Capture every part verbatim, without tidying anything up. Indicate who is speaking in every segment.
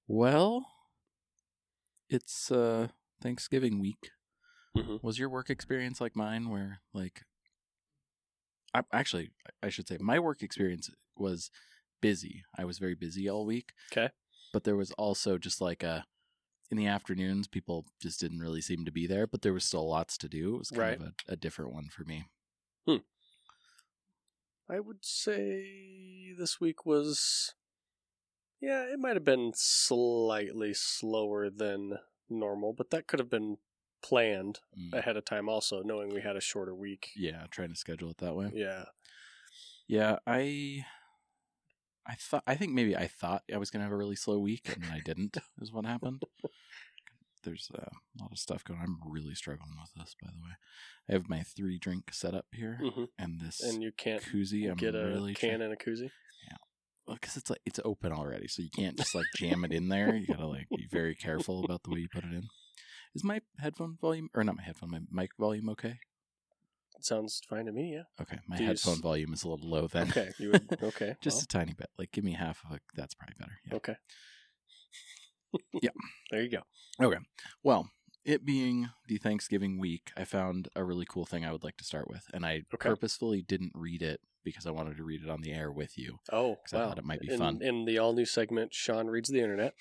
Speaker 1: Well, it's uh, Thanksgiving week.
Speaker 2: Mm-hmm.
Speaker 1: Was your work experience like mine where, like, I, actually, I should say my work experience was busy. I was very busy all week.
Speaker 2: Okay.
Speaker 1: But there was also just like a, in the afternoons, people just didn't really seem to be there, but there was still lots to do. It was kind
Speaker 2: Right.
Speaker 1: of a, a different one for me.
Speaker 2: Hmm. I would say this week was, yeah, it might have been slightly slower than normal, but that could have been planned
Speaker 1: Mm.
Speaker 2: ahead of time also, knowing we had a shorter week.
Speaker 1: Yeah, trying to schedule it that way.
Speaker 2: Yeah.
Speaker 1: Yeah, I I thought I think maybe I thought I was going to have a really slow week, and I didn't, is what happened. There's uh, a lot of stuff going on. I'm really struggling with this, by the way. I have my three drink setup here,
Speaker 2: Mm-hmm.
Speaker 1: and this
Speaker 2: And you can't
Speaker 1: koozie. I'm
Speaker 2: get a
Speaker 1: really
Speaker 2: can
Speaker 1: try-
Speaker 2: and a koozie?
Speaker 1: Yeah, well, because it's like it's open already, so you can't just like jam it in there. You gotta like be very careful about the way you put it in. Is my headphone volume, or not my headphone, my mic volume okay?
Speaker 2: It sounds fine to me, yeah.
Speaker 1: Okay, my
Speaker 2: Do you
Speaker 1: headphone
Speaker 2: s-
Speaker 1: volume is a little low then.
Speaker 2: Okay, you would, okay.
Speaker 1: Just
Speaker 2: well,
Speaker 1: a tiny bit. Like, give me half of it. That's probably better. Yeah.
Speaker 2: okay.
Speaker 1: Yeah.
Speaker 2: There you go.
Speaker 1: Okay. Well, it being the Thanksgiving week, I found a really cool thing I would like to start with, and I
Speaker 2: Okay.
Speaker 1: purposefully didn't read it because I wanted to read it on the air with you.
Speaker 2: Oh,
Speaker 1: 'Cause I
Speaker 2: wow.
Speaker 1: thought it might be
Speaker 2: in,
Speaker 1: fun.
Speaker 2: In the all-new segment, Sean reads the internet.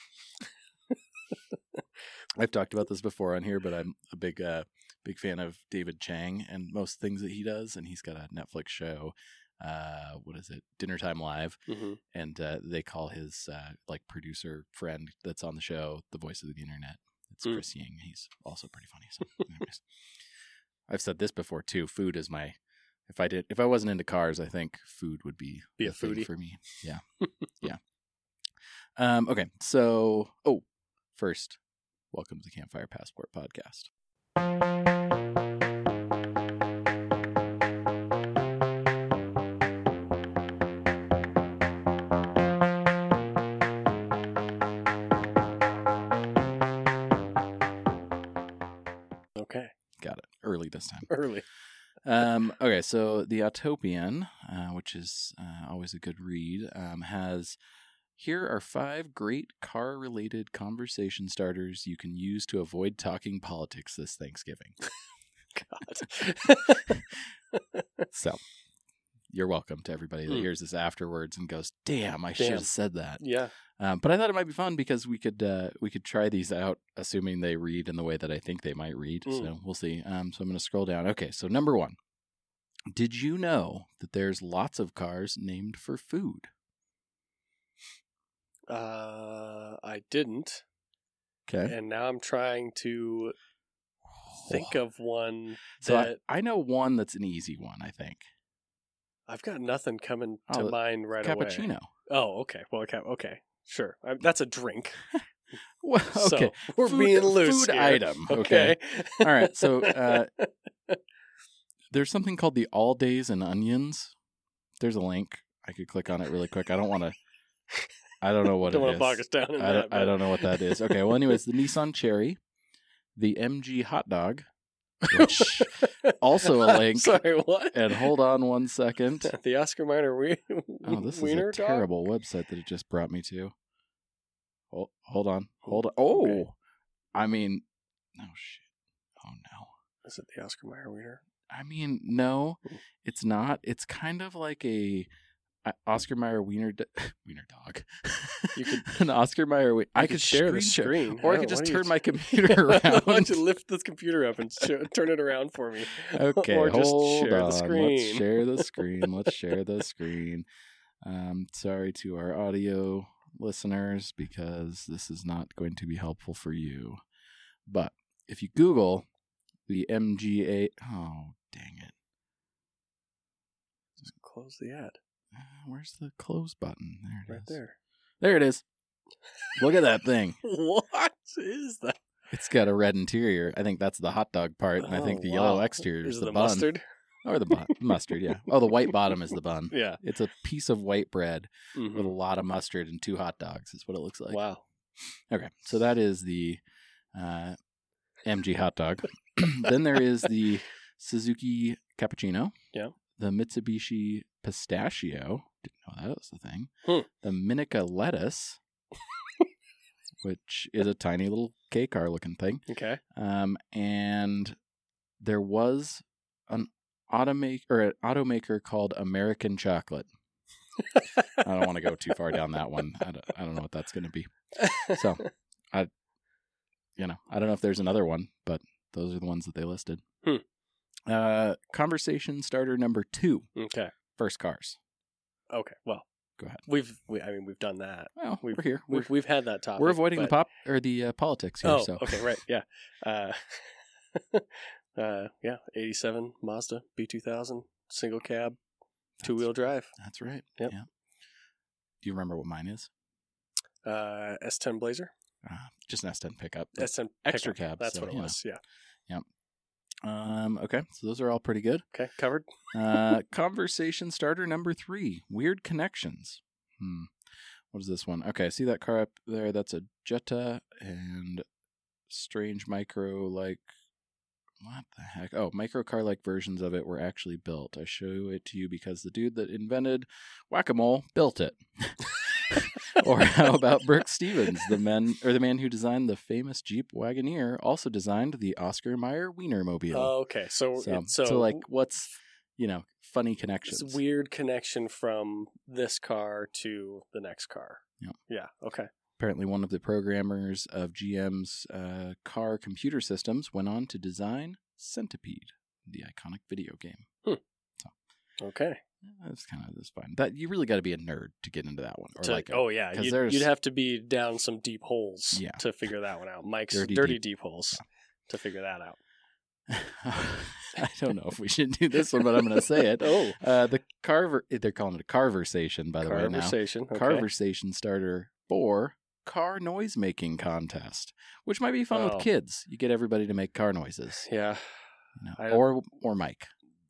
Speaker 1: I've talked about this before on here, but I'm a big, uh, big fan of David Chang and most things that he does, and he's got a Netflix show. Uh, what is it? Dinner Time Live,
Speaker 2: Mm-hmm.
Speaker 1: and uh, they call his uh, like producer friend that's on the show the voice of the internet. It's
Speaker 2: Mm.
Speaker 1: Chris Ying. He's also pretty funny. So, anyways, I've said this before too. Food is my. If I did, if I wasn't into cars, I think food would be
Speaker 2: Be
Speaker 1: the
Speaker 2: a
Speaker 1: thing
Speaker 2: foodie.
Speaker 1: for me. Yeah, yeah. Um. Okay. So, oh, first, welcome to the Campfire Passport Podcast.
Speaker 2: Okay.
Speaker 1: Got it. Early this time.
Speaker 2: Early.
Speaker 1: Um, okay, so the Autopian, uh, which is uh, always a good read, um, has here are five great car-related conversation starters you can use to avoid talking politics this Thanksgiving.
Speaker 2: God.
Speaker 1: So, you're welcome to everybody that
Speaker 2: Mm.
Speaker 1: hears this afterwards and goes, "Damn, I should
Speaker 2: Damn.
Speaker 1: have said that."
Speaker 2: Yeah.
Speaker 1: Um, but I thought it might be fun because we could uh, we could try these out, assuming they read in the way that I think they might read.
Speaker 2: Mm.
Speaker 1: So we'll see. Um, so I'm going to scroll down. Okay, so number one. Did you know that there's lots of cars named for food?
Speaker 2: Uh, I didn't.
Speaker 1: Okay.
Speaker 2: And now I'm trying to think of one
Speaker 1: So I,
Speaker 2: that
Speaker 1: I know one that's an easy one, I think.
Speaker 2: I've got nothing coming to
Speaker 1: Oh,
Speaker 2: mind right away.
Speaker 1: Cappuccino.
Speaker 2: Oh, okay. Well, okay. okay. Sure. I, that's a drink.
Speaker 1: Well, okay.
Speaker 2: So we're
Speaker 1: Food-
Speaker 2: being loose
Speaker 1: food
Speaker 2: here.
Speaker 1: item, okay.
Speaker 2: Okay.
Speaker 1: All right. So uh, there's something called the All Days and Onions. There's a link. I could click on it really quick. I don't want to. I don't know what
Speaker 2: don't
Speaker 1: it
Speaker 2: want
Speaker 1: is.
Speaker 2: to bog us down in
Speaker 1: I
Speaker 2: that.
Speaker 1: don't, I
Speaker 2: but-
Speaker 1: don't know what that is. Okay, well, anyways, the Nissan Cherry, the M G Hot Dog, which also a link.
Speaker 2: Sorry, what?
Speaker 1: And hold on one second.
Speaker 2: The Oscar Mayer we-
Speaker 1: Oh, this is
Speaker 2: wiener
Speaker 1: a
Speaker 2: dog?
Speaker 1: terrible website that it just brought me to. Hold, hold on, hold on. Oh,
Speaker 2: Okay.
Speaker 1: I mean, oh shit. Oh no.
Speaker 2: Is it the Oscar Mayer wiener?
Speaker 1: I mean, no, it's not. It's kind of like a. uh, Oscar Mayer wiener do- wiener dog.
Speaker 2: You could-
Speaker 1: an Oscar Mayer. Wiener. I
Speaker 2: You
Speaker 1: could
Speaker 2: share the
Speaker 1: screen share.
Speaker 2: screen,
Speaker 1: or I
Speaker 2: don't
Speaker 1: could
Speaker 2: know,
Speaker 1: just
Speaker 2: what are
Speaker 1: turn
Speaker 2: you-
Speaker 1: my computer
Speaker 2: Why don't
Speaker 1: around.
Speaker 2: you lift this computer up and sh- turn it around for me?
Speaker 1: Okay,
Speaker 2: Or just
Speaker 1: hold
Speaker 2: share the
Speaker 1: on. Let's
Speaker 2: screen.
Speaker 1: share the screen. Let's share the screen. Um, sorry to our audio listeners because this is not going to be helpful for you. But if you Google the M G A, oh dang it!
Speaker 2: Just close the ad
Speaker 1: Uh, where's the close button? There it
Speaker 2: right
Speaker 1: is.
Speaker 2: there.
Speaker 1: There it is. Look at that thing.
Speaker 2: What is that?
Speaker 1: It's got a red interior. I think that's the hot dog part, and I think
Speaker 2: Oh,
Speaker 1: the
Speaker 2: wow.
Speaker 1: yellow exterior
Speaker 2: Is
Speaker 1: is
Speaker 2: it
Speaker 1: the,
Speaker 2: the
Speaker 1: bun.
Speaker 2: mustard?
Speaker 1: Or the bu- mustard, yeah. Oh, the white bottom is the bun.
Speaker 2: Yeah.
Speaker 1: It's a piece of white bread
Speaker 2: Mhm.
Speaker 1: with a lot of mustard and two hot dogs is what it looks like.
Speaker 2: Wow.
Speaker 1: Okay, so that is the uh, M G hot dog. Then there is the Suzuki Cappuccino.
Speaker 2: Yeah.
Speaker 1: The Mitsubishi Pistachio. Didn't know that was the thing.
Speaker 2: Hmm.
Speaker 1: The Minica Lettuce. which is a tiny little K car looking thing.
Speaker 2: Okay.
Speaker 1: Um, and there was an automaker or an automaker called American Chocolate. I don't want to go too far down that one. I don't, I don't know what that's going to be. So, I, you know, I don't know if there's another one, but those are the ones that they listed.
Speaker 2: Hmm.
Speaker 1: Uh, conversation starter number two.
Speaker 2: Okay.
Speaker 1: First cars.
Speaker 2: Okay. Well,
Speaker 1: go ahead.
Speaker 2: We've, we, I mean, we've done that.
Speaker 1: Well,
Speaker 2: we've,
Speaker 1: we're here.
Speaker 2: We've,
Speaker 1: We're,
Speaker 2: we've had that topic.
Speaker 1: we're avoiding
Speaker 2: but...
Speaker 1: the pop or the uh, politics here.
Speaker 2: Oh,
Speaker 1: so.
Speaker 2: okay, right, yeah, uh, uh, yeah, eighty-seven Mazda B two thousand single cab, two wheel drive.
Speaker 1: That's right.
Speaker 2: Yep.
Speaker 1: Yeah. Do you remember what mine is?
Speaker 2: Uh, S ten Blazer.
Speaker 1: Uh, just an S ten pickup.
Speaker 2: S ten
Speaker 1: extra
Speaker 2: pickup.
Speaker 1: cab.
Speaker 2: That's
Speaker 1: so,
Speaker 2: what it was. Know. Yeah.
Speaker 1: Yep. Um. Okay. So those are all pretty good.
Speaker 2: Okay. Covered.
Speaker 1: uh, conversation starter number three. Weird connections. Hmm. What is this one? Okay. See that car up there? That's a Jetta and strange micro like. What the heck? Oh, micro car like versions of it were actually built. I show it to you because the dude that invented Whack-A-Mole built it. Or how about Brooke Stevens, the man or the man who designed the famous Jeep Wagoneer, also designed the Oscar Mayer Wienermobile.
Speaker 2: Oh, okay. So,
Speaker 1: so,
Speaker 2: so,
Speaker 1: so like, what's you know, funny connections?
Speaker 2: It's a weird connection from this car to the next car.
Speaker 1: Yeah.
Speaker 2: Yeah. Okay.
Speaker 1: Apparently, one of the programmers of G M's uh, car computer systems went on to design Centipede, the iconic video game.
Speaker 2: Hmm.
Speaker 1: So,
Speaker 2: okay.
Speaker 1: That's kind of that's fine. That you really got to be a nerd to get into that one. Or
Speaker 2: to,
Speaker 1: like a,
Speaker 2: oh yeah, you'd, you'd have to be down some deep holes
Speaker 1: yeah.
Speaker 2: to figure that one out. Mike's
Speaker 1: dirty,
Speaker 2: dirty
Speaker 1: deep,
Speaker 2: deep holes yeah. to figure that out.
Speaker 1: I don't know if we should do this one, but I'm going to say it.
Speaker 2: oh,
Speaker 1: uh, the Carver, they're calling it a Carversation, by the way. Now,
Speaker 2: Carversation, okay.
Speaker 1: Carversation starter four car noise making contest, which might be fun
Speaker 2: oh.
Speaker 1: with kids. You get everybody to make car noises.
Speaker 2: Yeah,
Speaker 1: you know, or or Mike.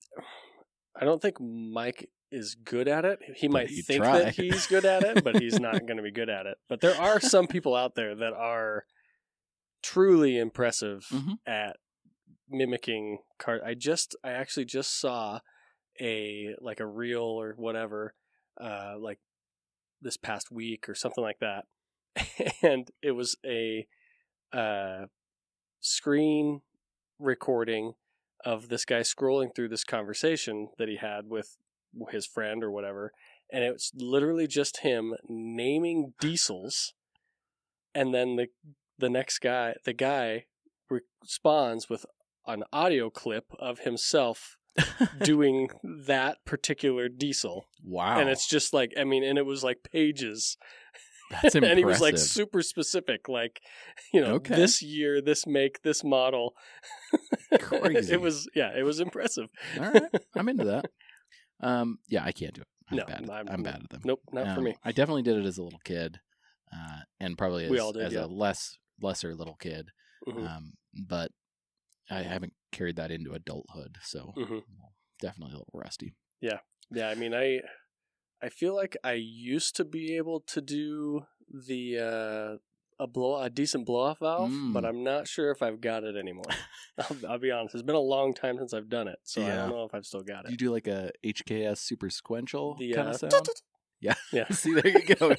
Speaker 2: I don't think Mike is good at it. He but might think
Speaker 1: try.
Speaker 2: that he's good at it, but he's not going to be good at it. But there are some people out there that are truly impressive
Speaker 1: mm-hmm.
Speaker 2: at mimicking car. I just, I actually just saw a like a reel or whatever, uh, like this past week or something like that, and it was a uh, screen recording of this guy scrolling through this conversation that he had with his friend or whatever, and it's literally just him naming diesels, and then the the next guy, the guy responds with an audio clip of himself doing that particular diesel.
Speaker 1: Wow.
Speaker 2: And it's just like, I mean, and it was like pages.
Speaker 1: That's impressive.
Speaker 2: And he was like super specific, like, you know, okay. this year, this make, this model.
Speaker 1: Crazy.
Speaker 2: It was, yeah, it was impressive.
Speaker 1: All right. I'm into that. Um, yeah, I can't do it. I'm
Speaker 2: no,
Speaker 1: bad.
Speaker 2: I'm,
Speaker 1: I'm bad at them.
Speaker 2: Nope, not
Speaker 1: um,
Speaker 2: for me.
Speaker 1: I definitely did it as a little kid, uh, and probably as,
Speaker 2: we all did,
Speaker 1: as
Speaker 2: yeah.
Speaker 1: a less lesser little kid.
Speaker 2: Mm-hmm.
Speaker 1: Um, but I haven't carried that into adulthood, so
Speaker 2: mm-hmm.
Speaker 1: definitely a little rusty.
Speaker 2: Yeah, yeah. I mean, I I feel like I used to be able to do the uh, a blow a decent blow off valve,
Speaker 1: mm.
Speaker 2: but I'm not sure if I've got it anymore. I'll, I'll be honest; it's been a long time since I've done it, so yeah. I don't know if I've still got it.
Speaker 1: Do you do like a H K S super sequential
Speaker 2: the,
Speaker 1: kind
Speaker 2: uh,
Speaker 1: of sound? Yeah,
Speaker 2: yeah.
Speaker 1: See, there you go.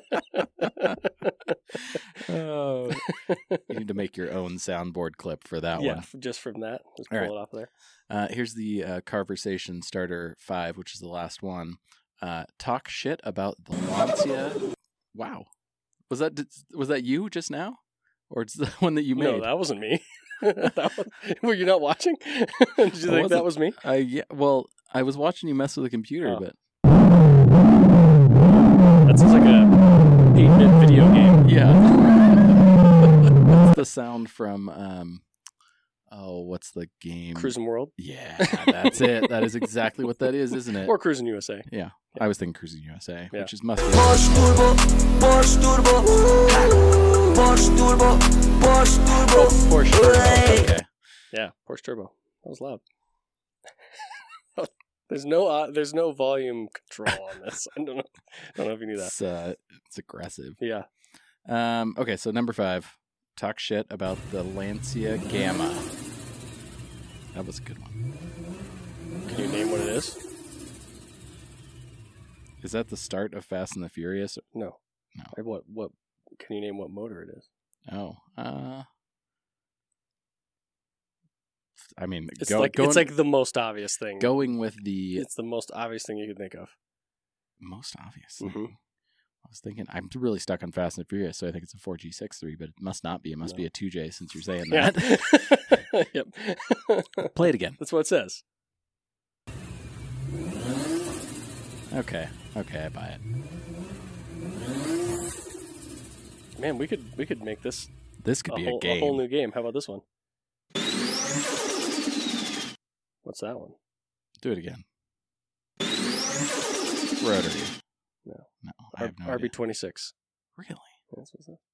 Speaker 1: Oh, you need to make your own soundboard clip for that
Speaker 2: yeah,
Speaker 1: one.
Speaker 2: Yeah, just from that. Just pull
Speaker 1: right.
Speaker 2: it off there.
Speaker 1: Uh, here's the uh, Carversation Starter five, which is the last one. Uh, talk shit about the Lancia. Wow, was that was that you just now, or it's the one that you made?
Speaker 2: No, that wasn't me. that was, were you not watching? Did you I think that was me?
Speaker 1: I yeah. Well, I was watching you mess with the computer,
Speaker 2: oh.
Speaker 1: but.
Speaker 2: That sounds like a eight-bit video game.
Speaker 1: Yeah. That's the sound from, um, oh, what's the game?
Speaker 2: Cruising World?
Speaker 1: Yeah, that's it. That is exactly what that is, isn't it?
Speaker 2: Or Cruising U S A.
Speaker 1: Yeah.
Speaker 2: yeah.
Speaker 1: I was thinking Cruising U S A,
Speaker 2: yeah.
Speaker 1: which is must be.
Speaker 3: Porsche Turbo, Porsche Turbo, Porsche Turbo, Porsche Turbo.
Speaker 2: Oh, Porsche Turbo. Okay. Yeah, Porsche Turbo. That was loud. There's no uh, there's no volume control on this. I don't know. I don't know if you knew that.
Speaker 1: It's, uh, it's aggressive.
Speaker 2: Yeah.
Speaker 1: Um. Okay, so number five. Talk shit about the Lancia Gamma. That was a good one.
Speaker 2: Can you name what it is?
Speaker 1: Is that the start of Fast and the Furious?
Speaker 2: No.
Speaker 1: No.
Speaker 2: What? What? Can you name what motor it is?
Speaker 1: Oh, uh, I mean,
Speaker 2: It's
Speaker 1: go,
Speaker 2: like
Speaker 1: going,
Speaker 2: it's like the most obvious thing.
Speaker 1: going with the
Speaker 2: It's the most obvious thing you could think of.
Speaker 1: most obvious.
Speaker 2: Mhm.
Speaker 1: thing. I was thinking, I'm really stuck on Fast and Furious, so I think it's a four G six three, but it must not be. It must
Speaker 2: No.
Speaker 1: be a two J since you're saying
Speaker 2: Yeah.
Speaker 1: that.
Speaker 2: Yep.
Speaker 1: Play it again.
Speaker 2: That's what it says.
Speaker 1: Okay, okay, I buy it.
Speaker 2: Man, we could we could make this
Speaker 1: This could
Speaker 2: a
Speaker 1: be
Speaker 2: whole,
Speaker 1: a game.
Speaker 2: a whole new game. How about this one? What's that one?
Speaker 1: Do it again. Rotary.
Speaker 2: No.
Speaker 1: No, I have no
Speaker 2: R B
Speaker 1: idea.
Speaker 2: twenty-six.
Speaker 1: Really?
Speaker 2: That's what's that.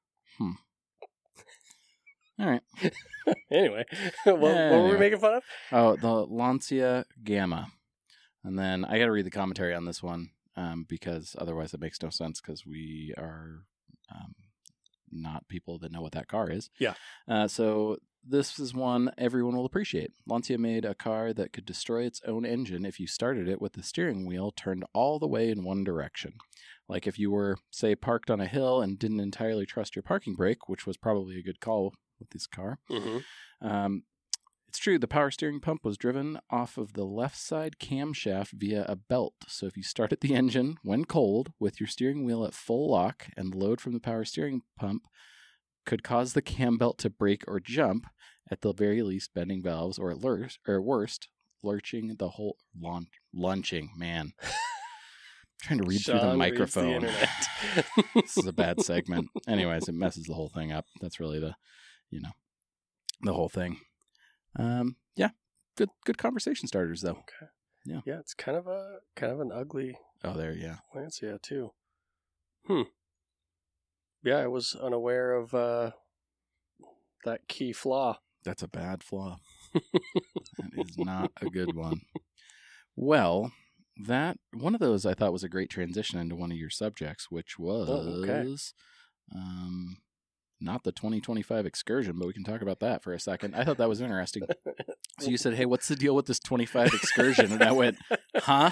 Speaker 1: All right.
Speaker 2: Anyway, what, what were
Speaker 1: Anyway.
Speaker 2: we making fun of?
Speaker 1: Oh, the Lancia Gamma. And then I got to read the commentary on this one um, because otherwise it makes no sense because we are um, not people that know what that car is.
Speaker 2: Yeah.
Speaker 1: Uh, so this is one everyone will appreciate. Lancia made a car that could destroy its own engine if you started it with the steering wheel turned all the way in one direction. Like if you were, say, parked on a hill and didn't entirely trust your parking brake, which was probably a good call with this car.
Speaker 2: Mm-hmm.
Speaker 1: Um, it's true, the power steering pump was driven off of the left side camshaft via a belt. So if you started the engine when cold with your steering wheel at full lock and load from the power steering pump could cause the cam belt to break or jump, at the very least bending valves, or at lur- or worst, lurching the whole launch launching, man. I'm trying to read
Speaker 2: Sean
Speaker 1: through the
Speaker 2: reads
Speaker 1: microphone.
Speaker 2: the internet.
Speaker 1: This is a bad segment. Anyways, it messes the whole thing up. That's really the, you know, the whole thing. Um, yeah, good, good conversation starters though.
Speaker 2: Okay.
Speaker 1: Yeah.
Speaker 2: Yeah, it's kind of a kind of an ugly
Speaker 1: Oh, there, yeah.
Speaker 2: Lancia too. Hmm. Yeah, I was unaware of uh, that key flaw.
Speaker 1: That's a bad flaw. That is not a good one. Well, that one of those I thought was a great transition into one of your subjects, which was
Speaker 2: Oh, okay.
Speaker 1: um, not the twenty twenty-five excursion, but we can talk about that for a second. I thought that was interesting. So you said, hey, what's the deal with this twenty-five excursion? And I went, huh?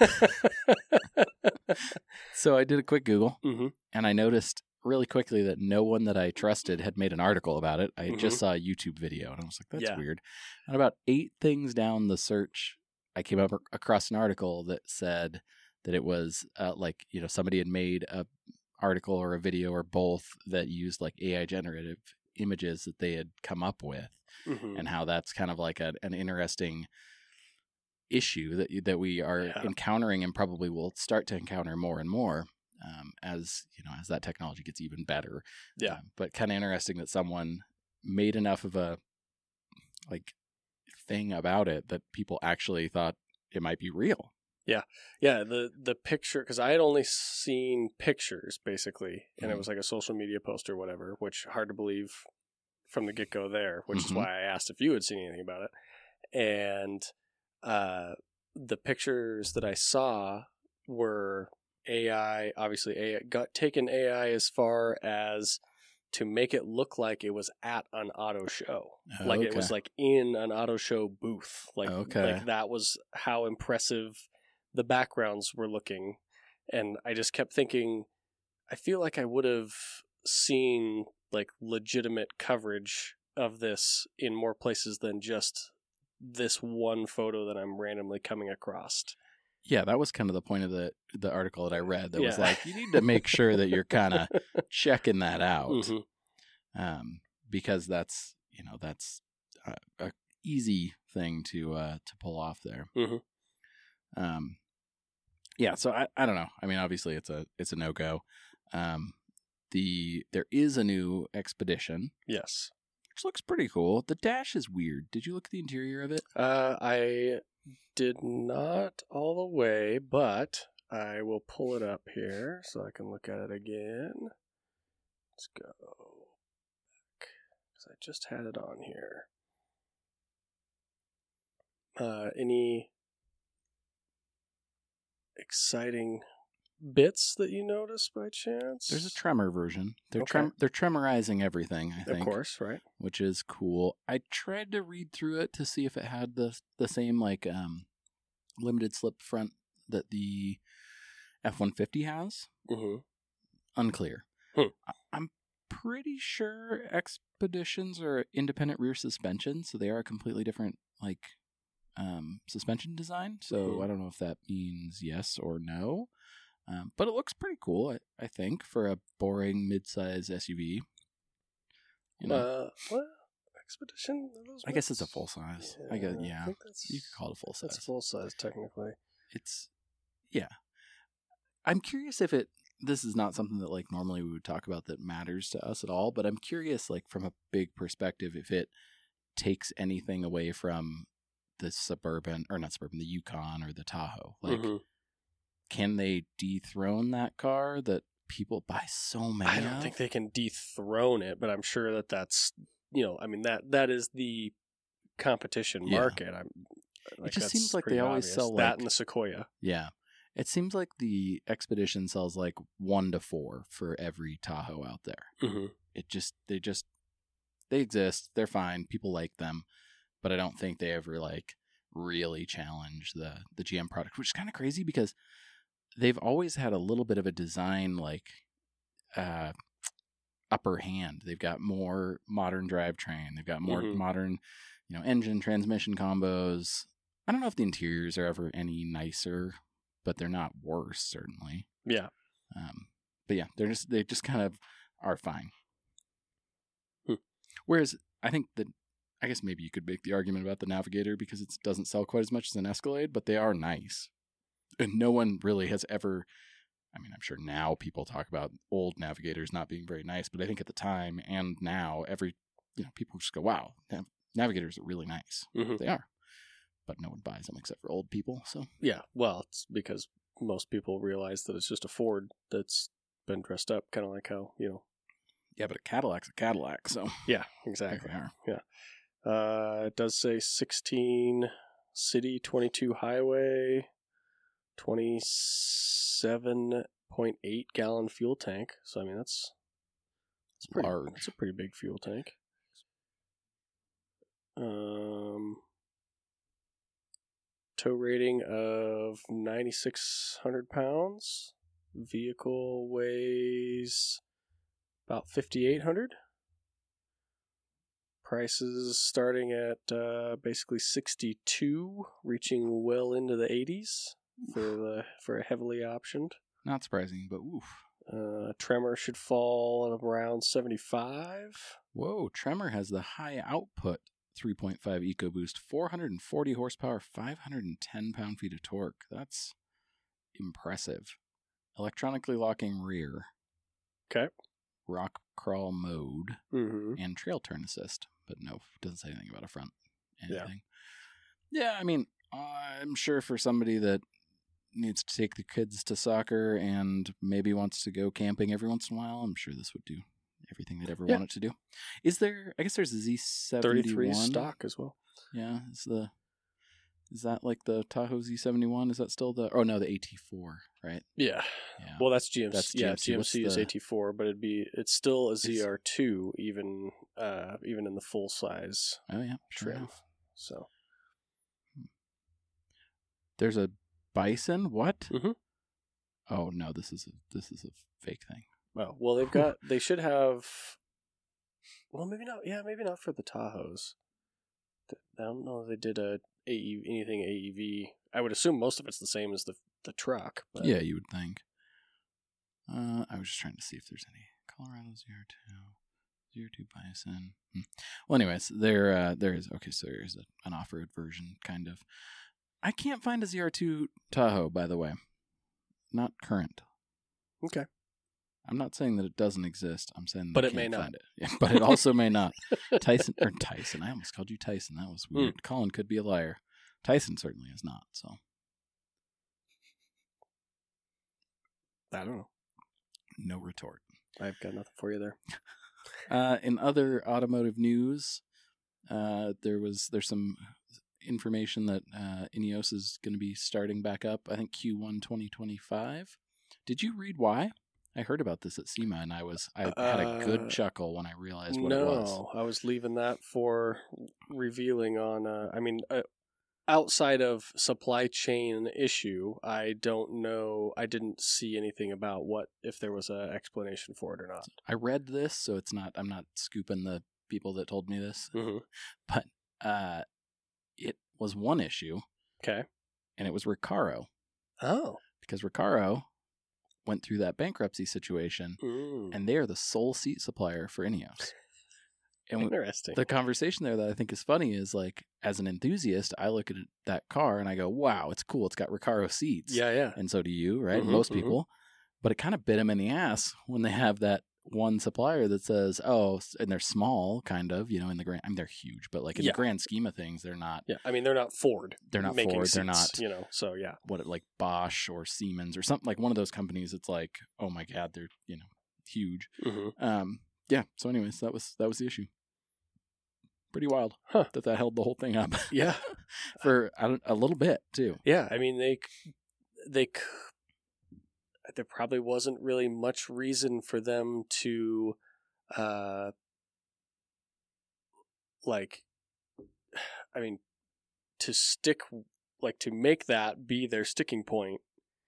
Speaker 1: So I did a quick Google,
Speaker 2: Mm-hmm.
Speaker 1: and I noticed really quickly that no one that I trusted had made an article about it. I
Speaker 2: Mhm.
Speaker 1: just saw a YouTube video, and I was like, that's
Speaker 2: Yeah.
Speaker 1: weird. And about eight things down the search, I came up across an article that said that it was uh, like, you know, somebody had made a article or a video or both that used like A I generative images that they had come up with,
Speaker 2: Mm-hmm.
Speaker 1: and how that's kind of like a, an interesting issue that that we are
Speaker 2: Yeah.
Speaker 1: encountering and probably will start to encounter more and more um, as you know as that technology gets even better.
Speaker 2: Yeah.
Speaker 1: Um, but kind of interesting that someone made enough of a like thing about it that people actually thought it might be real.
Speaker 2: Yeah, the the picture, because I had only seen pictures basically, and
Speaker 1: Mhm.
Speaker 2: it was like a social media post or whatever, which hard to believe from the get go there, which is
Speaker 1: Mhm.
Speaker 2: why I asked if you had seen anything about it. And uh, the pictures that I saw were A I, obviously A I, got taken A I as far as to make it look like it was at an auto show. Like it was
Speaker 1: Okay.
Speaker 2: like in an auto show booth. Like,
Speaker 1: Okay.
Speaker 2: like that was how impressive the backgrounds were looking. And I just kept thinking, I feel like I would have seen like legitimate coverage of this in more places than just this one photo that I'm randomly coming across.
Speaker 1: Yeah, that was kind of the point of the the article that I read. That was
Speaker 2: Yeah.
Speaker 1: like, you need to make sure that you're kind of checking that out,
Speaker 2: Mhm.
Speaker 1: um, because that's you know that's a, a easy thing to uh, to pull off there.
Speaker 2: Mhm.
Speaker 1: Um, yeah, so I, I don't know. I mean, obviously it's a it's a no go. Um, the there is a new Expedition,
Speaker 2: Yes.
Speaker 1: which looks pretty cool. The dash is weird. Did you look at the interior of it?
Speaker 2: Uh, I did not all the way, but I will pull it up here so I can look at it again. Let's go back, because I just had it on here. Uh, any exciting bits that you notice by chance?
Speaker 1: There's a tremor version. They're
Speaker 2: Okay.
Speaker 1: trem- they're tremorizing everything, I think.
Speaker 2: Of course, right?
Speaker 1: Which is cool. I tried to read through it to see if it had the the same like um, limited slip front that the F one fifty has.
Speaker 2: Mm-hmm.
Speaker 1: Unclear.
Speaker 2: Hmm.
Speaker 1: I- I'm pretty sure Expeditions are independent rear suspension, so they are a completely different like um, suspension design. So
Speaker 2: Mhm.
Speaker 1: I don't know if that means yes or no, um, but it looks pretty cool. I, I think for a boring midsize S U V. You know,
Speaker 2: Uh, what? Expedition? Are those
Speaker 1: I guess it's a
Speaker 2: ones?
Speaker 1: full size. I guess
Speaker 2: I
Speaker 1: yeah,
Speaker 2: think that's,
Speaker 1: you could call it a full
Speaker 2: That's
Speaker 1: size.
Speaker 2: full size, technically.
Speaker 1: It's yeah. I'm curious if it. This is not something that like normally we would talk about that matters to us at all, but I'm curious, like from a big perspective, if it takes anything away from the Suburban or not Suburban, the Yukon or the Tahoe. Like,
Speaker 2: Mhm.
Speaker 1: can they dethrone that car that people buy so many?
Speaker 2: I don't
Speaker 1: of?
Speaker 2: think they can dethrone it, but I'm sure that that's, you know, I mean, that that is the competition
Speaker 1: Yeah.
Speaker 2: market. I'm, like,
Speaker 1: just
Speaker 2: that's
Speaker 1: seems like
Speaker 2: pretty
Speaker 1: they always
Speaker 2: obvious.
Speaker 1: sell,
Speaker 2: that
Speaker 1: like-
Speaker 2: and the Sequoia.
Speaker 1: Yeah. It seems like the Expedition sells like one to four for every Tahoe out there.
Speaker 2: Mm-hmm.
Speaker 1: It just, they just, they exist. They're fine. People like them. But I don't think they ever like really challenge the, the G M product, which is kind of crazy because they've always had a little bit of a design like uh, upper hand. They've got more modern drivetrain. They've got more
Speaker 2: Mhm.
Speaker 1: modern, you know, engine transmission combos. I don't know if the interiors are ever any nicer, but they're not worse, certainly.
Speaker 2: Yeah.
Speaker 1: Um, but yeah, they're just they just kind of are fine.
Speaker 2: Hmm.
Speaker 1: Whereas I think that I guess maybe you could make the argument about the Navigator because it doesn't sell quite as much as an Escalade, but they are nice, and no one really has ever. I mean, I'm sure now people talk about old Navigators not being very nice, but I think at the time and now, every you know people just go, "Wow, Nav- Navigators are really nice."
Speaker 2: Mhm.
Speaker 1: They are, but no one buys them except for old people. So
Speaker 2: Yeah. Well, it's because most people realize that it's just a Ford that's been dressed up, kind of like how, you know.
Speaker 1: yeah, but a Cadillac's a Cadillac, so
Speaker 2: Yeah,
Speaker 1: there
Speaker 2: exactly.
Speaker 1: they are.
Speaker 2: Uh, it does say sixteen city, twenty-two highway, twenty-seven point eight gallon fuel tank. So I mean that's that's pretty
Speaker 1: Large.
Speaker 2: That's a pretty big fuel tank. Um, tow rating of ninety-six hundred pounds. Vehicle weighs about fifty-eight hundred. Prices starting at uh, basically sixty-two, reaching well into the eighties for the for a heavily optioned.
Speaker 1: Not surprising, but oof.
Speaker 2: Uh, Tremor should fall at around seventy-five.
Speaker 1: Whoa, Tremor has the high output three point five EcoBoost, four hundred forty horsepower, five hundred ten pound-feet of torque. That's impressive. Electronically locking rear,
Speaker 2: Okay.
Speaker 1: rock crawl mode,
Speaker 2: Mm-hmm.
Speaker 1: and trail turn assist. But no, doesn't say anything about a front
Speaker 2: Yeah.
Speaker 1: anything. Yeah, I mean, I'm sure for somebody that needs to take the kids to soccer and maybe wants to go camping every once in a while, I'm sure this would do everything they'd ever
Speaker 2: Yeah.
Speaker 1: want it to do. Is there, I guess there's a Z seventy-one.
Speaker 2: thirty-three stock as well.
Speaker 1: Yeah, is the is that like the Tahoe Z seventy-one? Is that still the oh no, the A T four, right?
Speaker 2: Yeah.
Speaker 1: Yeah.
Speaker 2: Well, that's G M C.
Speaker 1: That's
Speaker 2: yeah,
Speaker 1: G M C. What's
Speaker 2: G M C is
Speaker 1: the-
Speaker 2: A T four, but it'd be it's still a
Speaker 1: It's-
Speaker 2: Z R two, even uh, even in the full size
Speaker 1: oh yeah, sure
Speaker 2: trim.
Speaker 1: enough.
Speaker 2: So
Speaker 1: There's a Bison. What?
Speaker 2: Mhm.
Speaker 1: Oh no, this is a this is a fake thing.
Speaker 2: oh well, they've got they should have. Well, maybe not. Yeah, maybe not for the Tahoes. Th- I don't know if they did a A E anything A E V. I would assume most of it's the same as the the truck. But
Speaker 1: Yeah, you would think. Uh, I was just trying to see if there's any Colorado Z R two, Z R two Bison. Hmm. Well, anyways, there uh, there is okay. So there is a, an off-road version, kind of. I can't find a Z R two Tahoe, by the way. Not current.
Speaker 2: Okay.
Speaker 1: I'm not saying that it doesn't exist. I'm saying that
Speaker 2: But
Speaker 1: I
Speaker 2: it may
Speaker 1: can't
Speaker 2: not.
Speaker 1: find it. Yeah, but it also may not. Tyson or Tyson. I almost called you Tyson. That was
Speaker 2: Hmm.
Speaker 1: weird. Colin could be a liar. Tyson certainly is not. So
Speaker 2: I don't know.
Speaker 1: no retort.
Speaker 2: I've got nothing for you there.
Speaker 1: Uh, in other automotive news, uh, there was there's some information that uh, Ineos is going to be starting back up. I think Q one twenty twenty-five. Did you read why? I heard about this at SEMA, and I was I had a good
Speaker 2: Uh,
Speaker 1: chuckle when I realized what
Speaker 2: no,
Speaker 1: it was.
Speaker 2: I was leaving that for revealing on. Uh, I mean, uh, outside of supply chain issue, I don't know. I didn't see anything about what if there was an explanation for it or not.
Speaker 1: I read this, so it's not. I'm not scooping the people that told me this,
Speaker 2: Mm-hmm.
Speaker 1: but uh, it was one issue,
Speaker 2: Okay.
Speaker 1: and it was Recaro
Speaker 2: Oh.
Speaker 1: because Recaro went through that bankruptcy situation,
Speaker 2: Mm.
Speaker 1: and they are the sole seat supplier for Ineos. And w-
Speaker 2: Interesting.
Speaker 1: the conversation there that I think is funny is like, as an enthusiast, I look at that car and I go, "Wow, it's cool. It's got Recaro seats."
Speaker 2: yeah, yeah.
Speaker 1: And so do you, right?
Speaker 2: Mhm,
Speaker 1: Most
Speaker 2: mhm.
Speaker 1: people. But it kind of bit them in the ass when they have that one supplier that says, "Oh," and they're small, kind of, you know, in the grand. I mean, they're huge, but like in
Speaker 2: Yeah.
Speaker 1: the grand scheme of things, they're not.
Speaker 2: Yeah, I mean they're not Ford.
Speaker 1: They're not
Speaker 2: making
Speaker 1: Ford.
Speaker 2: Seats,
Speaker 1: They're not.
Speaker 2: You know, so yeah.
Speaker 1: What like Bosch or Siemens or something like one of those companies. It's like, oh my god, they're you know huge.
Speaker 2: Mm-hmm.
Speaker 1: Um, yeah. So, anyways, that was that was the issue. Pretty wild,
Speaker 2: Huh.
Speaker 1: that that held the whole thing up
Speaker 2: Yeah,
Speaker 1: for a, a little bit too.
Speaker 2: yeah. I mean they they c- there probably wasn't really much reason for them to, uh, like, I mean, to stick like to make that be their sticking point,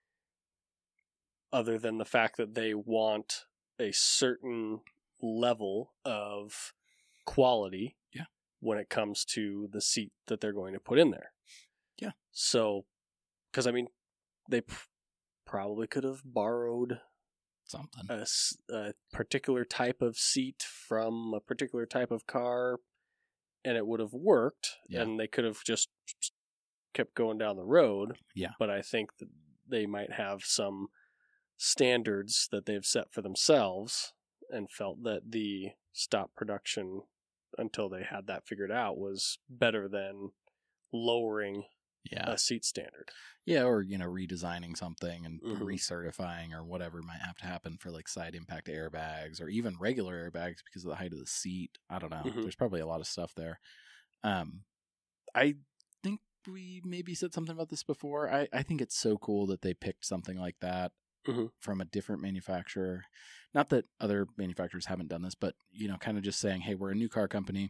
Speaker 2: other than the fact that they want a certain level of quality.
Speaker 1: Yeah.
Speaker 2: When it comes to the seat that they're going to put in there.
Speaker 1: Yeah.
Speaker 2: So, because I mean, they p- probably could have borrowed
Speaker 1: Something.
Speaker 2: a, s- a particular type of seat from a particular type of car, and it would have worked,
Speaker 1: Yeah.
Speaker 2: and they could have just kept going down the road.
Speaker 1: Yeah.
Speaker 2: But I think that they might have some standards that they've set for themselves and felt that the stop production until they had that figured out was better than lowering
Speaker 1: Yeah.
Speaker 2: a seat standard.
Speaker 1: Yeah, or you know, redesigning something and
Speaker 2: Mhm.
Speaker 1: recertifying or whatever might have to happen for like side impact airbags or even regular airbags because of the height of the seat. I don't know.
Speaker 2: Mhm.
Speaker 1: There's probably a lot of stuff there. Um, I think we maybe said something about this before. I, I think it's so cool that they picked something like that
Speaker 2: Mhm.
Speaker 1: from a different manufacturer. Not that other manufacturers haven't done this, but you know, kind of just saying, hey, we're a new car company.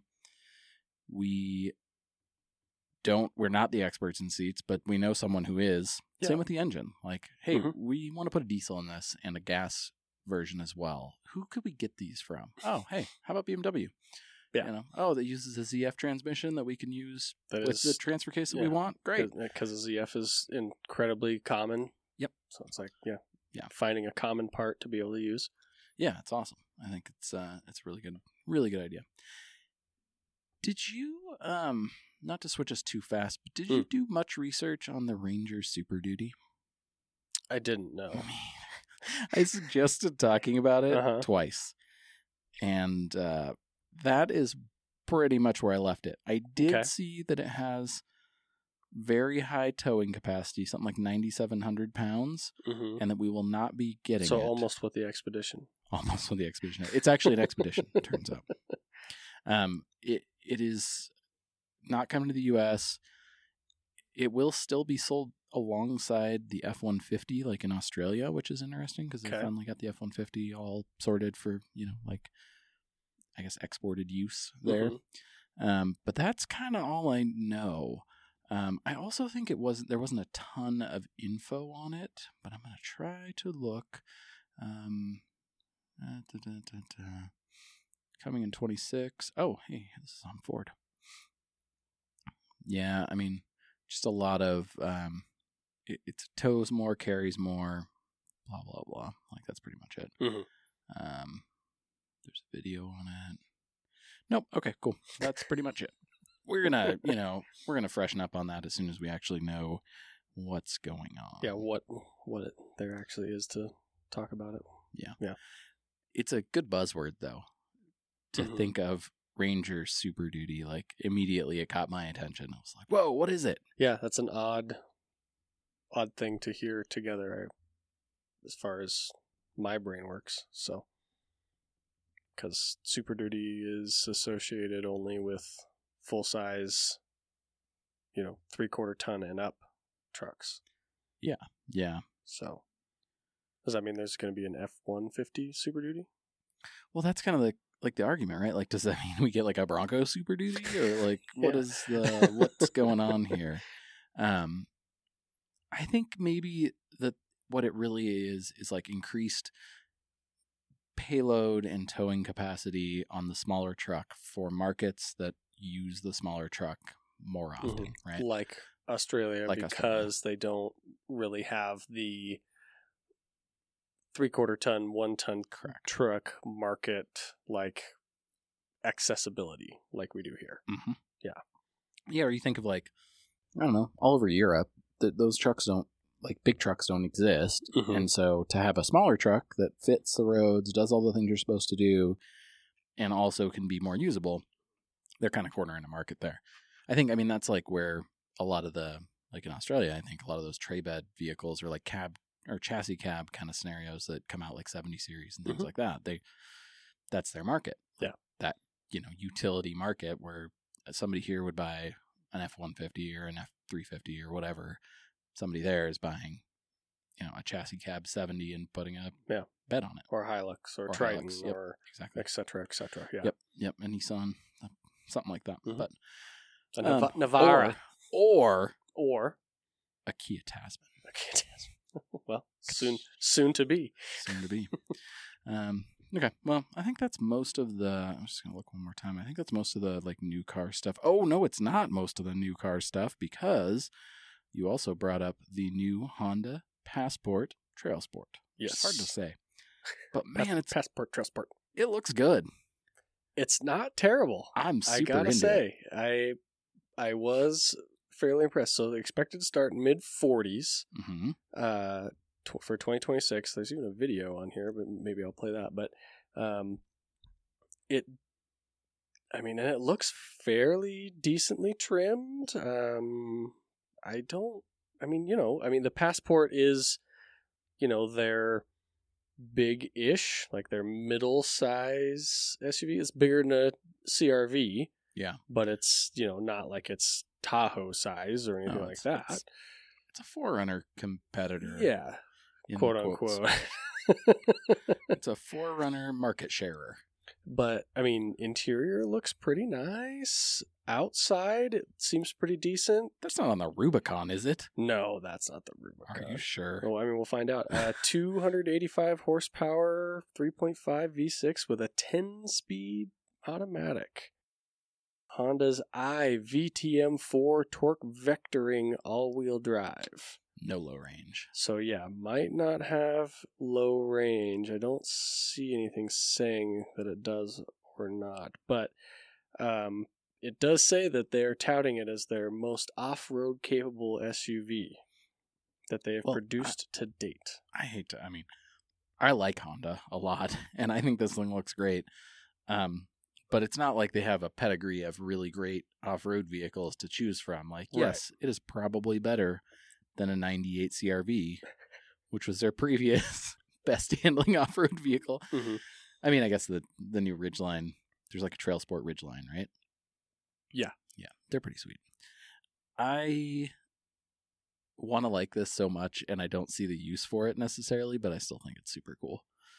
Speaker 1: We don't we're not the experts in seats, but we know someone who is.
Speaker 2: Yeah.
Speaker 1: Same with the engine. Like, hey,
Speaker 2: Mhm.
Speaker 1: we want to put a diesel in this and a gas version as well. Who could we get these from? Oh, hey, how about B M W?
Speaker 2: Yeah.
Speaker 1: You know, oh, that uses a Z F transmission that we can use
Speaker 2: That
Speaker 1: with
Speaker 2: is
Speaker 1: the transfer case that
Speaker 2: yeah.
Speaker 1: we want. Great.
Speaker 2: because the Z F is incredibly common.
Speaker 1: Yep.
Speaker 2: So it's like yeah,
Speaker 1: Yeah.
Speaker 2: finding a common part to be able to use.
Speaker 1: Yeah, it's awesome. I think it's uh it's really good. Really good idea. Did you um not to switch us too fast, but did you
Speaker 2: Mm.
Speaker 1: do much research on the Ranger Super Duty?
Speaker 2: I didn't know.
Speaker 1: I suggested talking about it
Speaker 2: Uh-huh.
Speaker 1: twice. And uh, that is pretty much where I left it. I did
Speaker 2: Okay.
Speaker 1: see that it has very high towing capacity, something like ninety-seven hundred pounds,
Speaker 2: hmm
Speaker 1: and that we will not be getting
Speaker 2: So
Speaker 1: it.
Speaker 2: almost with the Expedition.
Speaker 1: Almost with the Expedition. It's actually an Expedition, it turns out. Um, it It is not coming to the U S. It will still be sold alongside the F one fifty, like in Australia, which is interesting because they
Speaker 2: Okay.
Speaker 1: finally got the F one fifty all sorted for, you know, like, I guess, exported use there.
Speaker 2: Mhm.
Speaker 1: Um, but that's kind of all I know. Um, I also think it wasn't there wasn't a ton of info on it, but I'm gonna try to look. Um, uh, da, da, da, da. Coming in twenty-six. Oh, hey, this is on Ford. Yeah, I mean, just a lot of um, it, it tows more, carries more, blah blah blah. Like that's pretty much it.
Speaker 2: Mhm.
Speaker 1: Um, there's a video on it. Nope. Okay, cool. That's pretty much it. We're gonna, you know, we're gonna freshen up on that as soon as we actually know what's going on.
Speaker 2: Yeah, what what it there actually is to talk about it.
Speaker 1: It's a good buzzword though. To
Speaker 2: Mhm.
Speaker 1: think of Ranger Super Duty, like immediately it caught my attention. I was like, "Whoa, what is it?"
Speaker 2: Yeah, that's an odd odd thing to hear together as far as my brain works. So because Super Duty is associated only with full size, you know, three quarter ton and up trucks.
Speaker 1: Yeah.
Speaker 2: So does that mean there's going to be an F one fifty Super Duty?
Speaker 1: Well, that's kind of the like the argument, right? Like, does that mean we get like a Bronco Super Duty, or like what
Speaker 2: Yeah.
Speaker 1: is the what's going on here? Um, I think maybe that what it really is is like increased payload and towing capacity on the smaller truck for markets that use the smaller truck more often,
Speaker 2: Mhm.
Speaker 1: right?
Speaker 2: Like Australia,
Speaker 1: Like
Speaker 2: because they don't really have the three quarter ton, one ton
Speaker 1: Correct.
Speaker 2: truck market like accessibility like we do here.
Speaker 1: Mm-hmm.
Speaker 2: Yeah.
Speaker 1: Yeah, or you think of like, I don't know, all over Europe, that those trucks don't, like big trucks don't exist.
Speaker 2: Mhm.
Speaker 1: And so to have a smaller truck that fits the roads, does all the things you're supposed to do, and also can be more usable, they're kind of cornering a market there. I think, I mean, that's like where a lot of the, like in Australia, I think a lot of those tray bed vehicles or like cab or chassis cab kind of scenarios that come out like seventy series and things
Speaker 2: Mhm.
Speaker 1: like that, they, that's their market. Like
Speaker 2: Yeah.
Speaker 1: That, you know, utility market where somebody here would buy an F one fifty or an F three fifty or whatever. Somebody there is buying, you know, a chassis cab seventy and putting a
Speaker 2: Yeah.
Speaker 1: bed on it.
Speaker 2: Or Hilux or,
Speaker 1: Or
Speaker 2: Triton
Speaker 1: Hilux, yep.
Speaker 2: or
Speaker 1: Exactly.
Speaker 2: et cetera, et cetera. Yeah.
Speaker 1: Yep. Yep. A Nissan, something like that.
Speaker 2: Mhm.
Speaker 1: But
Speaker 2: A
Speaker 1: um,
Speaker 2: Nav- Navara.
Speaker 1: or, or
Speaker 2: Or,
Speaker 1: a Kia Tasman.
Speaker 2: well, soon soon to be.
Speaker 1: Soon to be. um, okay. Well, I think that's most of the. I'm just gonna look one more time. I think that's most of the like new car stuff. Oh no, it's not most of the new car stuff because you also brought up the new Honda Passport Trail Sport.
Speaker 2: Yes.
Speaker 1: It's hard to say, but man, it's
Speaker 2: Passport, Passport.
Speaker 1: it looks good.
Speaker 2: It's not terrible.
Speaker 1: I'm super
Speaker 2: I gotta
Speaker 1: into
Speaker 2: say,
Speaker 1: it.
Speaker 2: I I was fairly impressed. So they expected to start mid forties
Speaker 1: Mm-hmm.
Speaker 2: uh, tw- for twenty twenty-six. There's even a video on here, but maybe I'll play that. But um, it, I mean, and it looks fairly decently trimmed. Um, I don't, I mean, you know, I mean, the Passport is, you know, their big-ish, like their middle size S U V. It's bigger than a C R V.
Speaker 1: Yeah.
Speaker 2: But it's, you know, not like it's Tahoe size or anything
Speaker 1: No,
Speaker 2: like
Speaker 1: it's-
Speaker 2: that.
Speaker 1: It's, it's a Forerunner competitor.
Speaker 2: Yeah,
Speaker 1: in
Speaker 2: quote
Speaker 1: quotes.
Speaker 2: unquote.
Speaker 1: It's a Forerunner market sharer.
Speaker 2: But I mean, interior looks pretty nice. Outside, it seems pretty decent.
Speaker 1: That's not on the Rubicon, is it?
Speaker 2: No, that's not the Rubicon.
Speaker 1: Are you sure?
Speaker 2: Oh, I mean, we'll find out. Uh, two hundred eighty-five horsepower, three point five V six with a ten-speed automatic. Honda's i V T M four torque vectoring all-wheel drive.
Speaker 1: No low range.
Speaker 2: So yeah, might not have low range. I don't see anything saying that it does or not, but um, it does say that they're touting it as their most off-road capable S U V that they have
Speaker 1: Well,
Speaker 2: produced to date.
Speaker 1: I hate to, I mean, I like Honda a lot, and I think this thing looks great. Um, but it's not like they have a pedigree of really great off-road vehicles to choose from. Like,
Speaker 2: Right.
Speaker 1: yes, it is probably better than a ninety-eight C R V, which was their previous best handling off-road vehicle.
Speaker 2: Mhm.
Speaker 1: I mean, I guess the the new Ridgeline, there's like a Trail Sport Ridgeline, right?
Speaker 2: Yeah.
Speaker 1: Yeah, they're pretty sweet. I want to like this so much, and I don't see the use for it necessarily, but I still think it's super cool.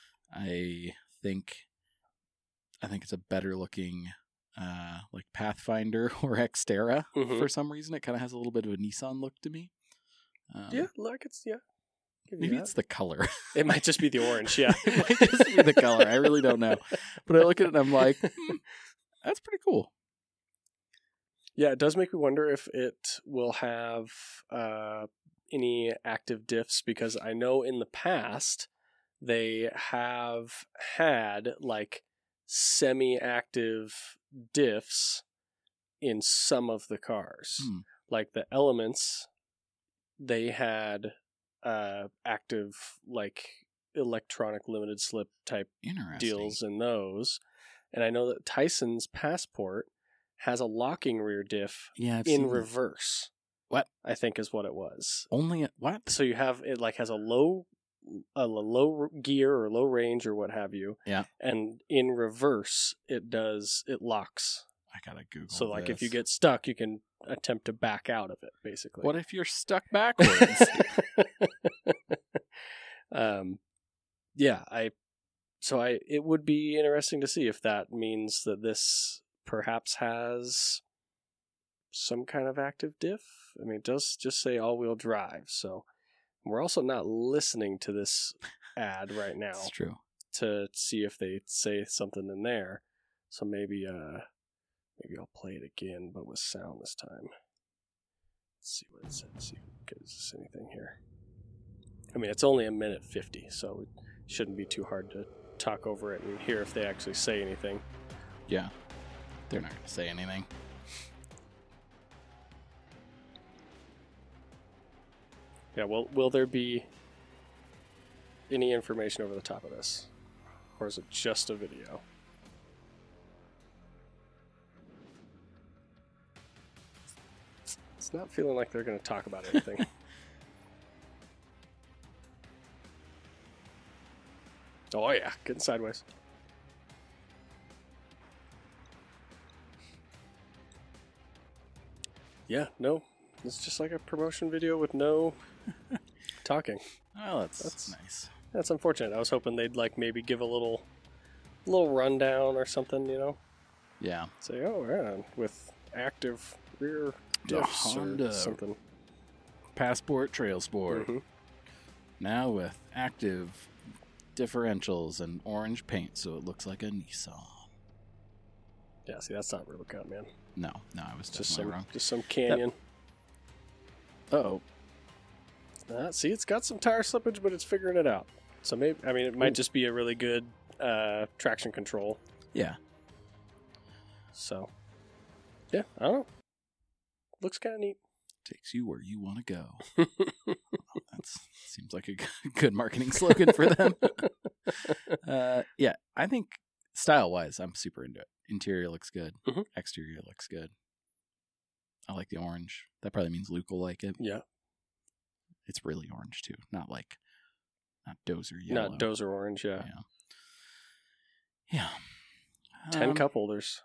Speaker 1: I think I think it's a better looking uh, like Pathfinder or Xterra
Speaker 2: Mhm.
Speaker 1: for some reason. It kind of has a little bit of a Nissan look to me. Um,
Speaker 2: Yeah, like it's yeah. Give you
Speaker 1: Maybe
Speaker 2: that.
Speaker 1: it's the color.
Speaker 2: It might just be the orange. Yeah,
Speaker 1: It might just be the color. I really don't know. But I look at it and I'm like, hmm, that's pretty cool.
Speaker 2: Yeah, it does make me wonder if it will have uh, any active diffs, because I know in the past they have had like semi-active diffs in some of the cars.
Speaker 1: Hmm.
Speaker 2: Like the Elements, they had uh, active like electronic limited slip type
Speaker 1: Interesting.
Speaker 2: deals in those. And I know that Tyson's Passport has a locking rear diff
Speaker 1: Yeah, I've
Speaker 2: in
Speaker 1: seen that.
Speaker 2: reverse.
Speaker 1: What?
Speaker 2: I think is what it was.
Speaker 1: Only a, what?
Speaker 2: So you have it like has a low a low gear or low range or what have you.
Speaker 1: Yeah.
Speaker 2: And in reverse it does it locks.
Speaker 1: I gotta Google.
Speaker 2: So like if you
Speaker 1: this.
Speaker 2: get stuck you can attempt to back out of it basically.
Speaker 1: what if you're stuck backwards?
Speaker 2: um yeah, I so I it would be interesting to see if that means that this perhaps has some kind of active diff. I mean, it does just say all-wheel drive, so we're also not listening to this ad right now.
Speaker 1: It's true.
Speaker 2: To see if they say something in there. So maybe uh maybe I'll play it again, but with sound this time. Let's see what it says. See if it gives us anything here. I mean, it's only a minute fifty, so it shouldn't be too hard to talk over it and hear if they actually say anything.
Speaker 1: Yeah. They're not going to say anything.
Speaker 2: Yeah, well, will there be any information over the top of this? Or is it just a video? It's not feeling like they're going to talk about anything. Oh yeah, getting sideways. Yeah, no. It's just like a promotion video with no talking.
Speaker 1: Oh, that's,
Speaker 2: That's-
Speaker 1: that's nice.
Speaker 2: That's unfortunate. I was hoping they'd like maybe give a little little rundown or something, you know?
Speaker 1: Yeah.
Speaker 2: Say, oh yeah, with active rear
Speaker 1: The
Speaker 2: diffs
Speaker 1: Honda
Speaker 2: or something.
Speaker 1: Passport Trail Sport.
Speaker 2: Mhm.
Speaker 1: Now with active differentials and orange paint, so it looks like a Nissan.
Speaker 2: Yeah, see, that's not Rubicon, man.
Speaker 1: No, no, I was
Speaker 2: It's just
Speaker 1: definitely
Speaker 2: some,
Speaker 1: wrong.
Speaker 2: just some canyon.
Speaker 1: Oh,
Speaker 2: Uh, see, it's got some tire slippage, but it's figuring it out. So maybe, I mean, it might
Speaker 1: Ooh.
Speaker 2: just be a really good uh, traction control.
Speaker 1: yeah.
Speaker 2: So, yeah, I don't know. Looks kind of neat.
Speaker 1: Takes you where you want to go. That seems like a g- good marketing slogan for them. uh, yeah, I think style-wise, I'm super into it. Interior looks good.
Speaker 2: Mhm.
Speaker 1: Exterior looks good. I like the orange. That probably means Luke will like it.
Speaker 2: Yeah,
Speaker 1: It's really orange too, not like not dozer yellow.
Speaker 2: not dozer orange. Yeah,
Speaker 1: Yeah. Yeah.
Speaker 2: ten
Speaker 1: Um,
Speaker 2: cup holders.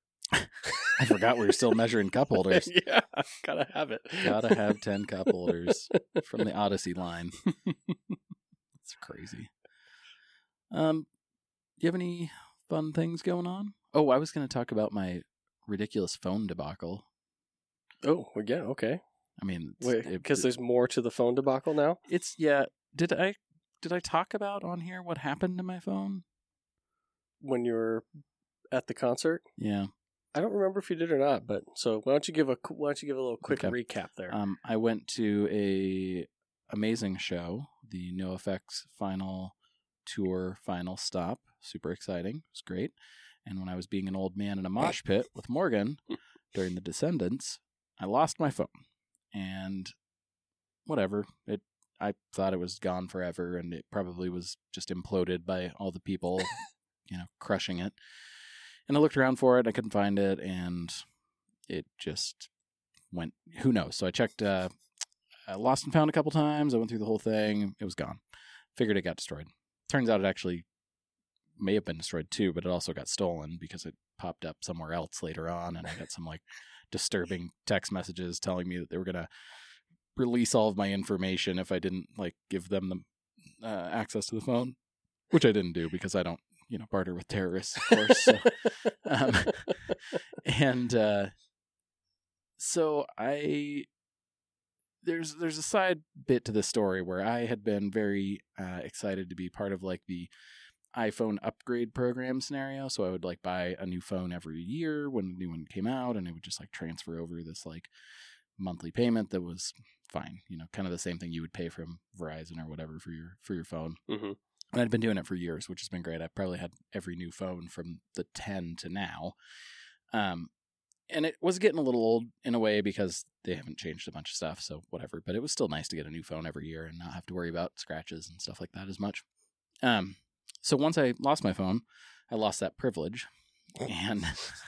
Speaker 1: I forgot we were still measuring cup holders.
Speaker 2: Yeah, gotta have it.
Speaker 1: Gotta have ten cup holders from the Odyssey line. It's crazy. Um, do you have any fun things going on? Oh, I was going to talk about my ridiculous phone debacle.
Speaker 2: Oh, well, yeah, okay.
Speaker 1: I mean, it's,
Speaker 2: Wait,
Speaker 1: it-
Speaker 2: because there's more to the phone debacle now.
Speaker 1: it's yeah. Did I did I talk about on here what happened to my phone?
Speaker 2: When you were at the concert,
Speaker 1: Yeah.
Speaker 2: I don't remember if you did or not. But so why don't you give a why don't you give a little quick
Speaker 1: Okay.
Speaker 2: recap there?
Speaker 1: Um, I went to a amazing show, the NoFX final tour, final stop. Super exciting. It was great. And when I was being an old man in a mosh pit with Morgan during the Descendants, I lost my phone. And whatever, it. I thought it was gone forever, and it probably was just imploded by all the people, you know, crushing it. And I looked around for it, I couldn't find it, and it just went, who knows. So I checked uh, uh, Lost and Found a couple times. I went through the whole thing. It was gone. Figured it got destroyed. Turns out it actually may have been destroyed too, but it also got stolen because it popped up somewhere else later on, and I got some like disturbing text messages telling me that they were going to release all of my information if I didn't like give them the uh, access to the phone, which I didn't do because I don't, you know, barter with terrorists, of course. So, um, and uh, so I there's there's a side bit to this story where I had been very uh, excited to be part of like the iPhone upgrade program scenario. So I would like buy a new phone every year when a new one came out, and it would just like transfer over this like monthly payment that was fine, you know, kind of the same thing you would pay from Verizon or whatever for your for your phone.
Speaker 2: Mm-hmm.
Speaker 1: And I'd been doing it for years, which has been great. I probably had every new phone from the ten to now. Um, and it was getting a little old in a way because they haven't changed a bunch of stuff, so whatever. But it was still nice to get a new phone every year and not have to worry about scratches and stuff like that as much. Um, so once I lost my phone, I lost that privilege, and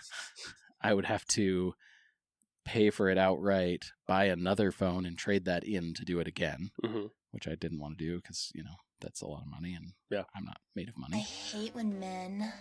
Speaker 1: I would have to pay for it outright, buy another phone, and trade that in to do it again,
Speaker 2: Mm-hmm.
Speaker 1: which I didn't want to do because, you know, that's a lot of money, and
Speaker 2: Yeah.
Speaker 1: I'm not made of
Speaker 4: I
Speaker 1: money.
Speaker 4: hate when men.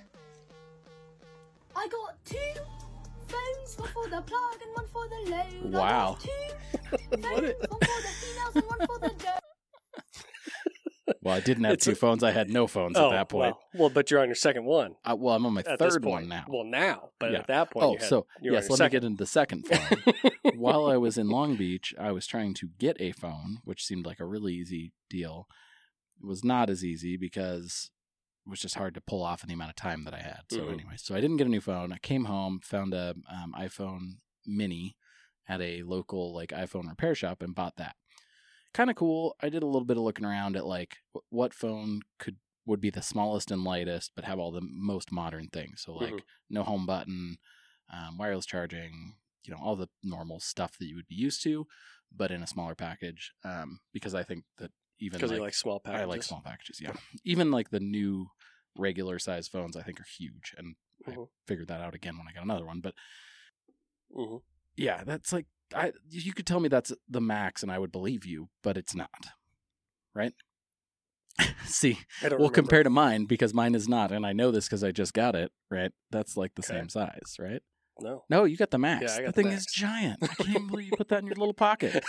Speaker 5: I got two phones, one for the plug and one for the load.
Speaker 1: Wow.
Speaker 5: I got two phones, one for the females and one for the girls.
Speaker 1: Well, I didn't have
Speaker 2: It's
Speaker 1: two
Speaker 2: a-
Speaker 1: phones. I had no phones
Speaker 2: oh,
Speaker 1: at that point.
Speaker 2: Well, well, but you're on your second one.
Speaker 1: Uh, well, I'm on my
Speaker 2: At this
Speaker 1: third
Speaker 2: point.
Speaker 1: one now.
Speaker 2: Well, now, but
Speaker 1: Yeah.
Speaker 2: at that point,
Speaker 1: Oh,
Speaker 2: you had,
Speaker 1: so
Speaker 2: you were
Speaker 1: yes,
Speaker 2: on
Speaker 1: let
Speaker 2: your
Speaker 1: me get into the second phone. While I was in Long Beach, I was trying to get a phone, which seemed like a really easy deal. It was not as easy because it was just hard to pull off in the amount of time that I had. So
Speaker 2: Mhm.
Speaker 1: anyway, so I didn't get a new phone. I came home, found a um, iPhone mini at a local like iPhone repair shop and bought that. Kind of cool. I did a little bit of looking around at like w- what phone could would be the smallest and lightest, but have all the most modern things. So like
Speaker 2: Mhm.
Speaker 1: no home button, um, wireless charging, you know, all the normal stuff that you would be used to, but in a smaller package. Um, because I think that even
Speaker 2: because
Speaker 1: like,
Speaker 2: you like small packages.
Speaker 1: I like small packages. Yeah, even like the new regular size phones, I think are huge, and
Speaker 2: Mhm.
Speaker 1: I figured that out again when I got another one. But
Speaker 2: hmm
Speaker 1: yeah, that's like I. You could tell me that's the max, and I would believe you, but it's not, right? See,
Speaker 2: I don't
Speaker 1: well,
Speaker 2: remember.
Speaker 1: compared to mine, because mine is not, and I know this because I just got it. Right, that's like the
Speaker 2: Okay.
Speaker 1: same size, right?
Speaker 2: No.
Speaker 1: No, you got the max.
Speaker 2: Yeah, I
Speaker 1: the
Speaker 2: got the
Speaker 1: thing is
Speaker 2: max.
Speaker 1: giant. I can't even believe you put that in your little pocket.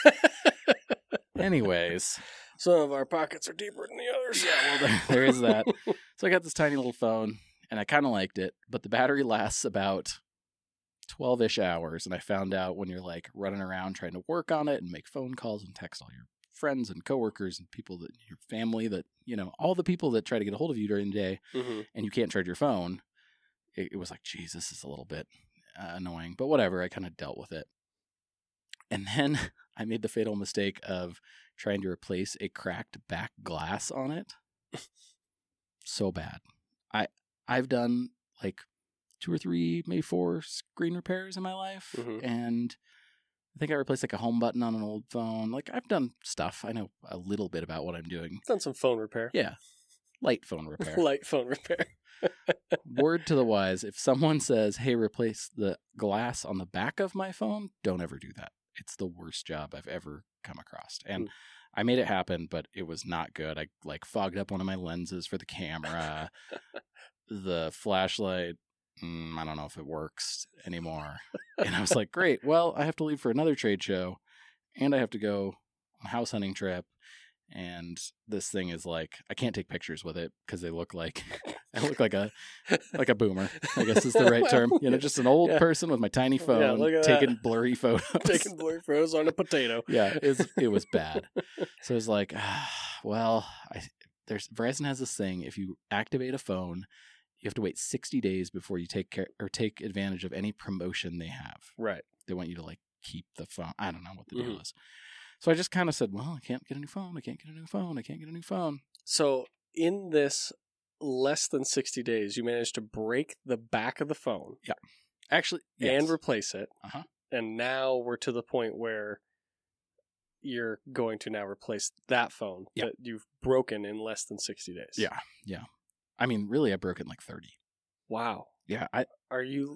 Speaker 1: Anyways,
Speaker 2: Some of our pockets are deeper than the others.
Speaker 1: yeah, well, there, there is that. So I got this tiny little phone, and I kind of liked it, but the battery lasts about twelve-ish hours, and I found out when you're like running around trying to work on it and make phone calls and text all your friends and coworkers and people that your family that, you know, all the people that try to get a hold of you during the day,
Speaker 2: hmm
Speaker 1: and you can't charge your phone, it, it was like, geez, this is a little bit uh, annoying, but whatever. I kind of dealt with it. And then I made the fatal mistake of trying to replace a cracked back glass on it. So bad. I I've done like two or three, maybe four screen repairs in my life,
Speaker 2: Mhm.
Speaker 1: and I think I replaced like a home button on an old phone. Like I've done stuff. I know a little bit about what I'm doing.
Speaker 2: Done some phone repair.
Speaker 1: Yeah, light phone repair.
Speaker 2: Light phone repair.
Speaker 1: Word to the wise: if someone says, "Hey, replace the glass on the back of my phone," don't ever do that. It's the worst job I've ever come across. And
Speaker 2: Mm.
Speaker 1: I made it happen, but it was not good. I like fogged up one of my lenses for the camera. The flashlight, mm, I don't know if it works anymore. And I was like, great. Well, I have to leave for another trade show, and I have to go on a house hunting trip. And this thing is like, I can't take pictures with it because they look like I look like a like a boomer, I guess is the right
Speaker 2: Well,
Speaker 1: term. You know, just an old
Speaker 2: yeah.
Speaker 1: person with my tiny phone
Speaker 2: look at
Speaker 1: taking
Speaker 2: that.
Speaker 1: blurry photos.
Speaker 2: Taking blurry photos on a potato.
Speaker 1: Yeah, it was, it was bad. So it was like, ah, well, I, there's Verizon has this thing. If you activate a phone, you have to wait sixty days before you take care or take advantage of any promotion they have.
Speaker 2: Right.
Speaker 1: They want you to like keep the phone. I don't know what the deal
Speaker 2: Mhm.
Speaker 1: is. So I just kind of said, well, I can't get a new phone. I can't get a new phone. I can't get a new phone.
Speaker 2: So in this less than sixty days, you managed to break the back of the phone
Speaker 1: Actually, yes.
Speaker 2: and replace it.
Speaker 1: Uh-huh.
Speaker 2: And now we're to the point where you're going to now replace that phone
Speaker 1: Yeah.
Speaker 2: that you've broken in less than sixty days.
Speaker 1: Yeah. I mean, really, I broke it in like thirty.
Speaker 2: Wow.
Speaker 1: Yeah, I
Speaker 2: Are you?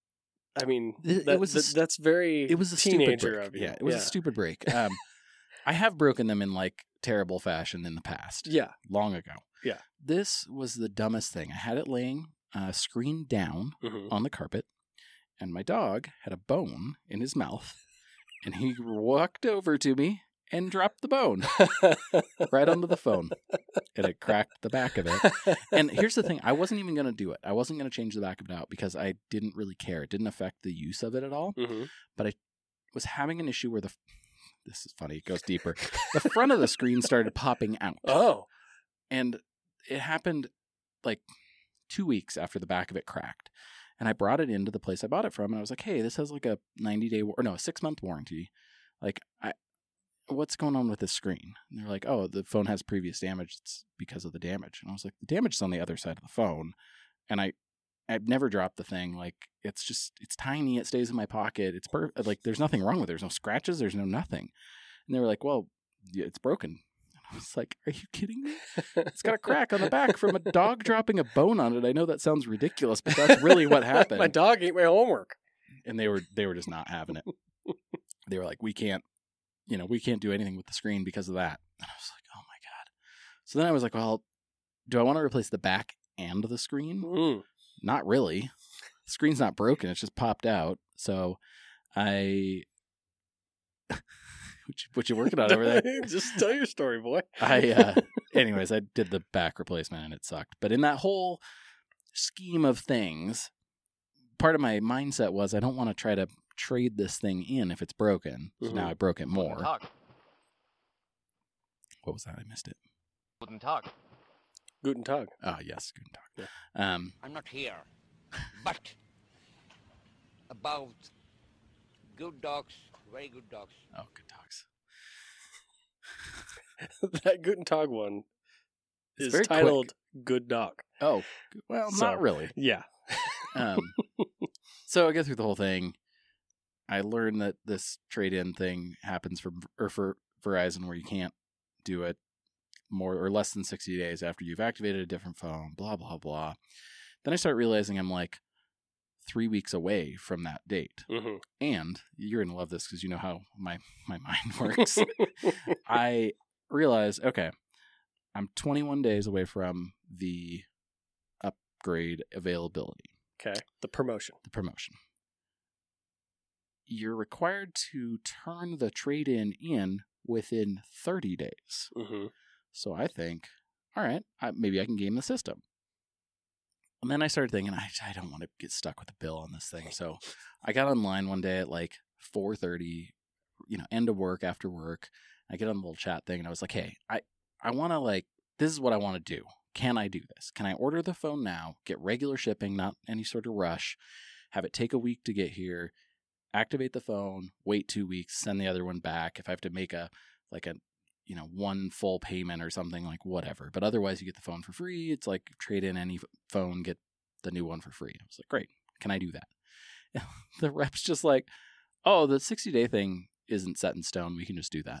Speaker 2: I mean,
Speaker 1: It- it
Speaker 2: that-
Speaker 1: was a
Speaker 2: that-
Speaker 1: st-
Speaker 2: that's very
Speaker 1: it was a stupid
Speaker 2: teenager
Speaker 1: break.
Speaker 2: of you.
Speaker 1: Yeah, it was a stupid break. Um, I have broken them in like terrible fashion in the past.
Speaker 2: Yeah.
Speaker 1: Long ago.
Speaker 2: Yeah.
Speaker 1: This was the dumbest thing. I had it laying uh, screen down
Speaker 2: Mhm.
Speaker 1: on the carpet, and my dog had a bone in his mouth, and he walked over to me and dropped the bone right onto the phone, and it cracked the back of it. And here's the thing: I wasn't even going to do it. I wasn't going to change the back of it out because I didn't really care. It didn't affect the use of it at all.
Speaker 2: Mhm.
Speaker 1: Was having an issue where the this is funny. It goes deeper. The front of the screen started popping out.
Speaker 2: Oh.
Speaker 1: And it happened like two weeks after the back of it cracked. And I brought it into the place I bought it from, and I was like, "Hey, this has like a ninety day or no, a six month warranty. Like, I, what's going on with this screen?" And they're like, "Oh, the phone has previous damage. It's because of the damage." And I was like, "The damage is on the other side of the phone." And I, I've never dropped the thing. Like, it's just, it's tiny. It stays in my pocket. It's per- like, there's nothing wrong with it. There's no scratches. There's no nothing. And they were like, "Well, yeah, it's broken." I was like, "Are you kidding me? It's got a crack on the back from a dog dropping a bone on it." I know that sounds ridiculous, but that's really what happened.
Speaker 2: My dog ate my homework.
Speaker 1: And they were they were just not having it. They were like, "We can't, you know, we can't do anything with the screen because of that." And I was like, "Oh my god." So then I was like, "Well, do I want to replace the back and the screen?"
Speaker 2: Mm.
Speaker 1: Not really. The screen's not broken. It's just popped out. So I what, you, what you working on over there?
Speaker 2: Just tell your story, boy.
Speaker 1: I, uh, anyways, I did the back replacement and it sucked. But in that whole scheme of things, part of my mindset was I don't want to try to trade this thing in if it's broken. So
Speaker 2: Mhm.
Speaker 1: now I broke it more.
Speaker 4: Guten Tag.
Speaker 1: What was that? I missed it.
Speaker 4: Guten Tag.
Speaker 2: Guten Tag.
Speaker 1: Ah, yes, good talk. Um,
Speaker 6: I'm not here, but about good dogs, very good dogs.
Speaker 1: oh, good talks.
Speaker 2: That Guten Tag one
Speaker 1: It's
Speaker 2: is
Speaker 1: very
Speaker 2: titled Good Dog.
Speaker 1: Oh, well,
Speaker 2: So-
Speaker 1: not really.
Speaker 2: Yeah.
Speaker 1: Um, so I get through the whole thing. I learned that this trade-in thing happens for or for Verizon where you can't do it more or less than sixty days after you've activated a different phone, blah, blah, blah. Then I start realizing I'm like three weeks away from that date.
Speaker 2: Mm-hmm.
Speaker 1: And you're going to love this because you know how my, my mind works. I realize, okay, I'm twenty-one days away from the upgrade availability,
Speaker 2: Okay. The promotion.
Speaker 1: the promotion. You're required to turn the trade-in in within thirty days.
Speaker 2: Mm-hmm.
Speaker 1: So I think, all right, I, maybe I can game the system. And then I started thinking, I, I don't want to get stuck with a bill on this thing. So I got online one day at like four thirty, you know, end of work, after work. I get on the little chat thing and I was like, hey, I, I want to like, this is what I want to do. Can I do this? Can I order the phone now, get regular shipping, not any sort of rush, have it take a week to get here, activate the phone, wait two weeks, send the other one back. If I have to make a, like a, you know, one full payment or something, like whatever. But otherwise you get the phone for free. It's like trade in any phone, get the new one for free. I was like, great. Can I do that? The rep's just like, oh, the sixty day thing isn't set in stone. We can just do that.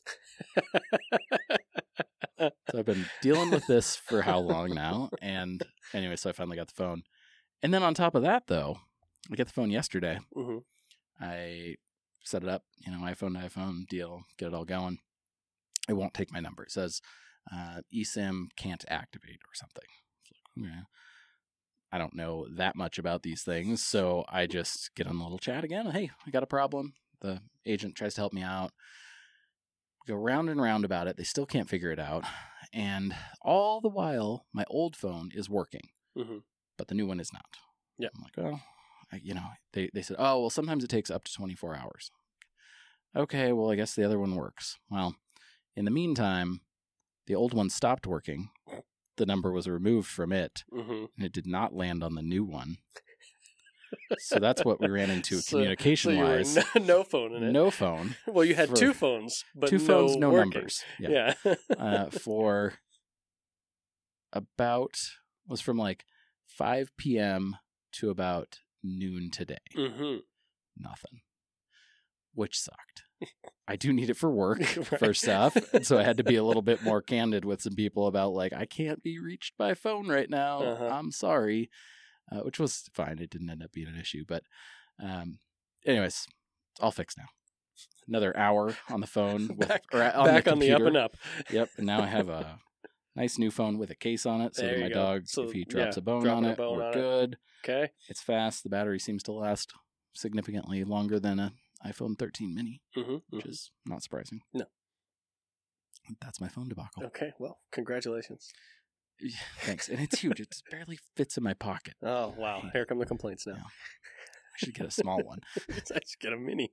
Speaker 1: So I've been dealing with this for how long now? And anyway, so I finally got the phone. And then on top of that, though, I get the phone yesterday.
Speaker 2: Mm-hmm.
Speaker 1: I set it up, you know, iPhone to iPhone deal, get it all going. It won't take my number. It says uh, eSIM can't activate or something. Like, okay. I don't know that much about these things, so I just get on the little chat again. Hey, I got a problem. The agent tries to help me out. Go round and round about it. They still can't figure it out. And all the while, my old phone is working,
Speaker 2: Mm-hmm.
Speaker 1: but the new one is not.
Speaker 2: Yeah.
Speaker 1: I'm like, well, I, you know, they, they said, oh, well, sometimes it takes up to twenty-four hours. Okay, well, I guess the other one works. Well, in the meantime, the old one stopped working. The number was removed from it,
Speaker 2: Mm-hmm.
Speaker 1: and it did not land on the new one. So that's what we ran into
Speaker 2: So-
Speaker 1: communication-wise.
Speaker 2: So you were no, no phone in it.
Speaker 1: No phone.
Speaker 2: Well, you had
Speaker 1: for-
Speaker 2: two phones, but
Speaker 1: two phones, no
Speaker 2: working.
Speaker 1: numbers. Yeah.
Speaker 2: Yeah.
Speaker 1: uh, for about, was from like five p.m. to about noon today.
Speaker 2: Mm-hmm.
Speaker 1: Nothing. Which sucked. I do need it for work,
Speaker 2: Right.
Speaker 1: first off. And so I had to be a little bit more candid with some people about, like, I can't be reached by phone right now.
Speaker 2: Uh-huh.
Speaker 1: I'm sorry. Uh, which was fine. It didn't end up being an issue. But um, anyways, it's all fixed now. Another hour on the phone. With,
Speaker 2: Back,
Speaker 1: or on
Speaker 2: back
Speaker 1: the
Speaker 2: on the up
Speaker 1: computer.
Speaker 2: and up.
Speaker 1: Yep. And now I have a nice new phone with a case on it. So
Speaker 2: There
Speaker 1: that
Speaker 2: you
Speaker 1: my
Speaker 2: go.
Speaker 1: dog,
Speaker 2: So,
Speaker 1: if he drops
Speaker 2: yeah,
Speaker 1: a bone
Speaker 2: dropping
Speaker 1: on
Speaker 2: a
Speaker 1: it,
Speaker 2: bone
Speaker 1: we're
Speaker 2: on it.
Speaker 1: good.
Speaker 2: Okay.
Speaker 1: It's fast. The battery seems to last significantly longer than an iPhone thirteen mini,
Speaker 2: Mm-hmm.
Speaker 1: which is not surprising.
Speaker 2: No.
Speaker 1: That's my phone debacle.
Speaker 2: Okay. Well, congratulations.
Speaker 1: Yeah, thanks. And it's huge. It just barely fits in my pocket.
Speaker 2: Oh, wow. Here come the complaints now.
Speaker 1: Yeah. I should get a small one.
Speaker 2: I should get a mini.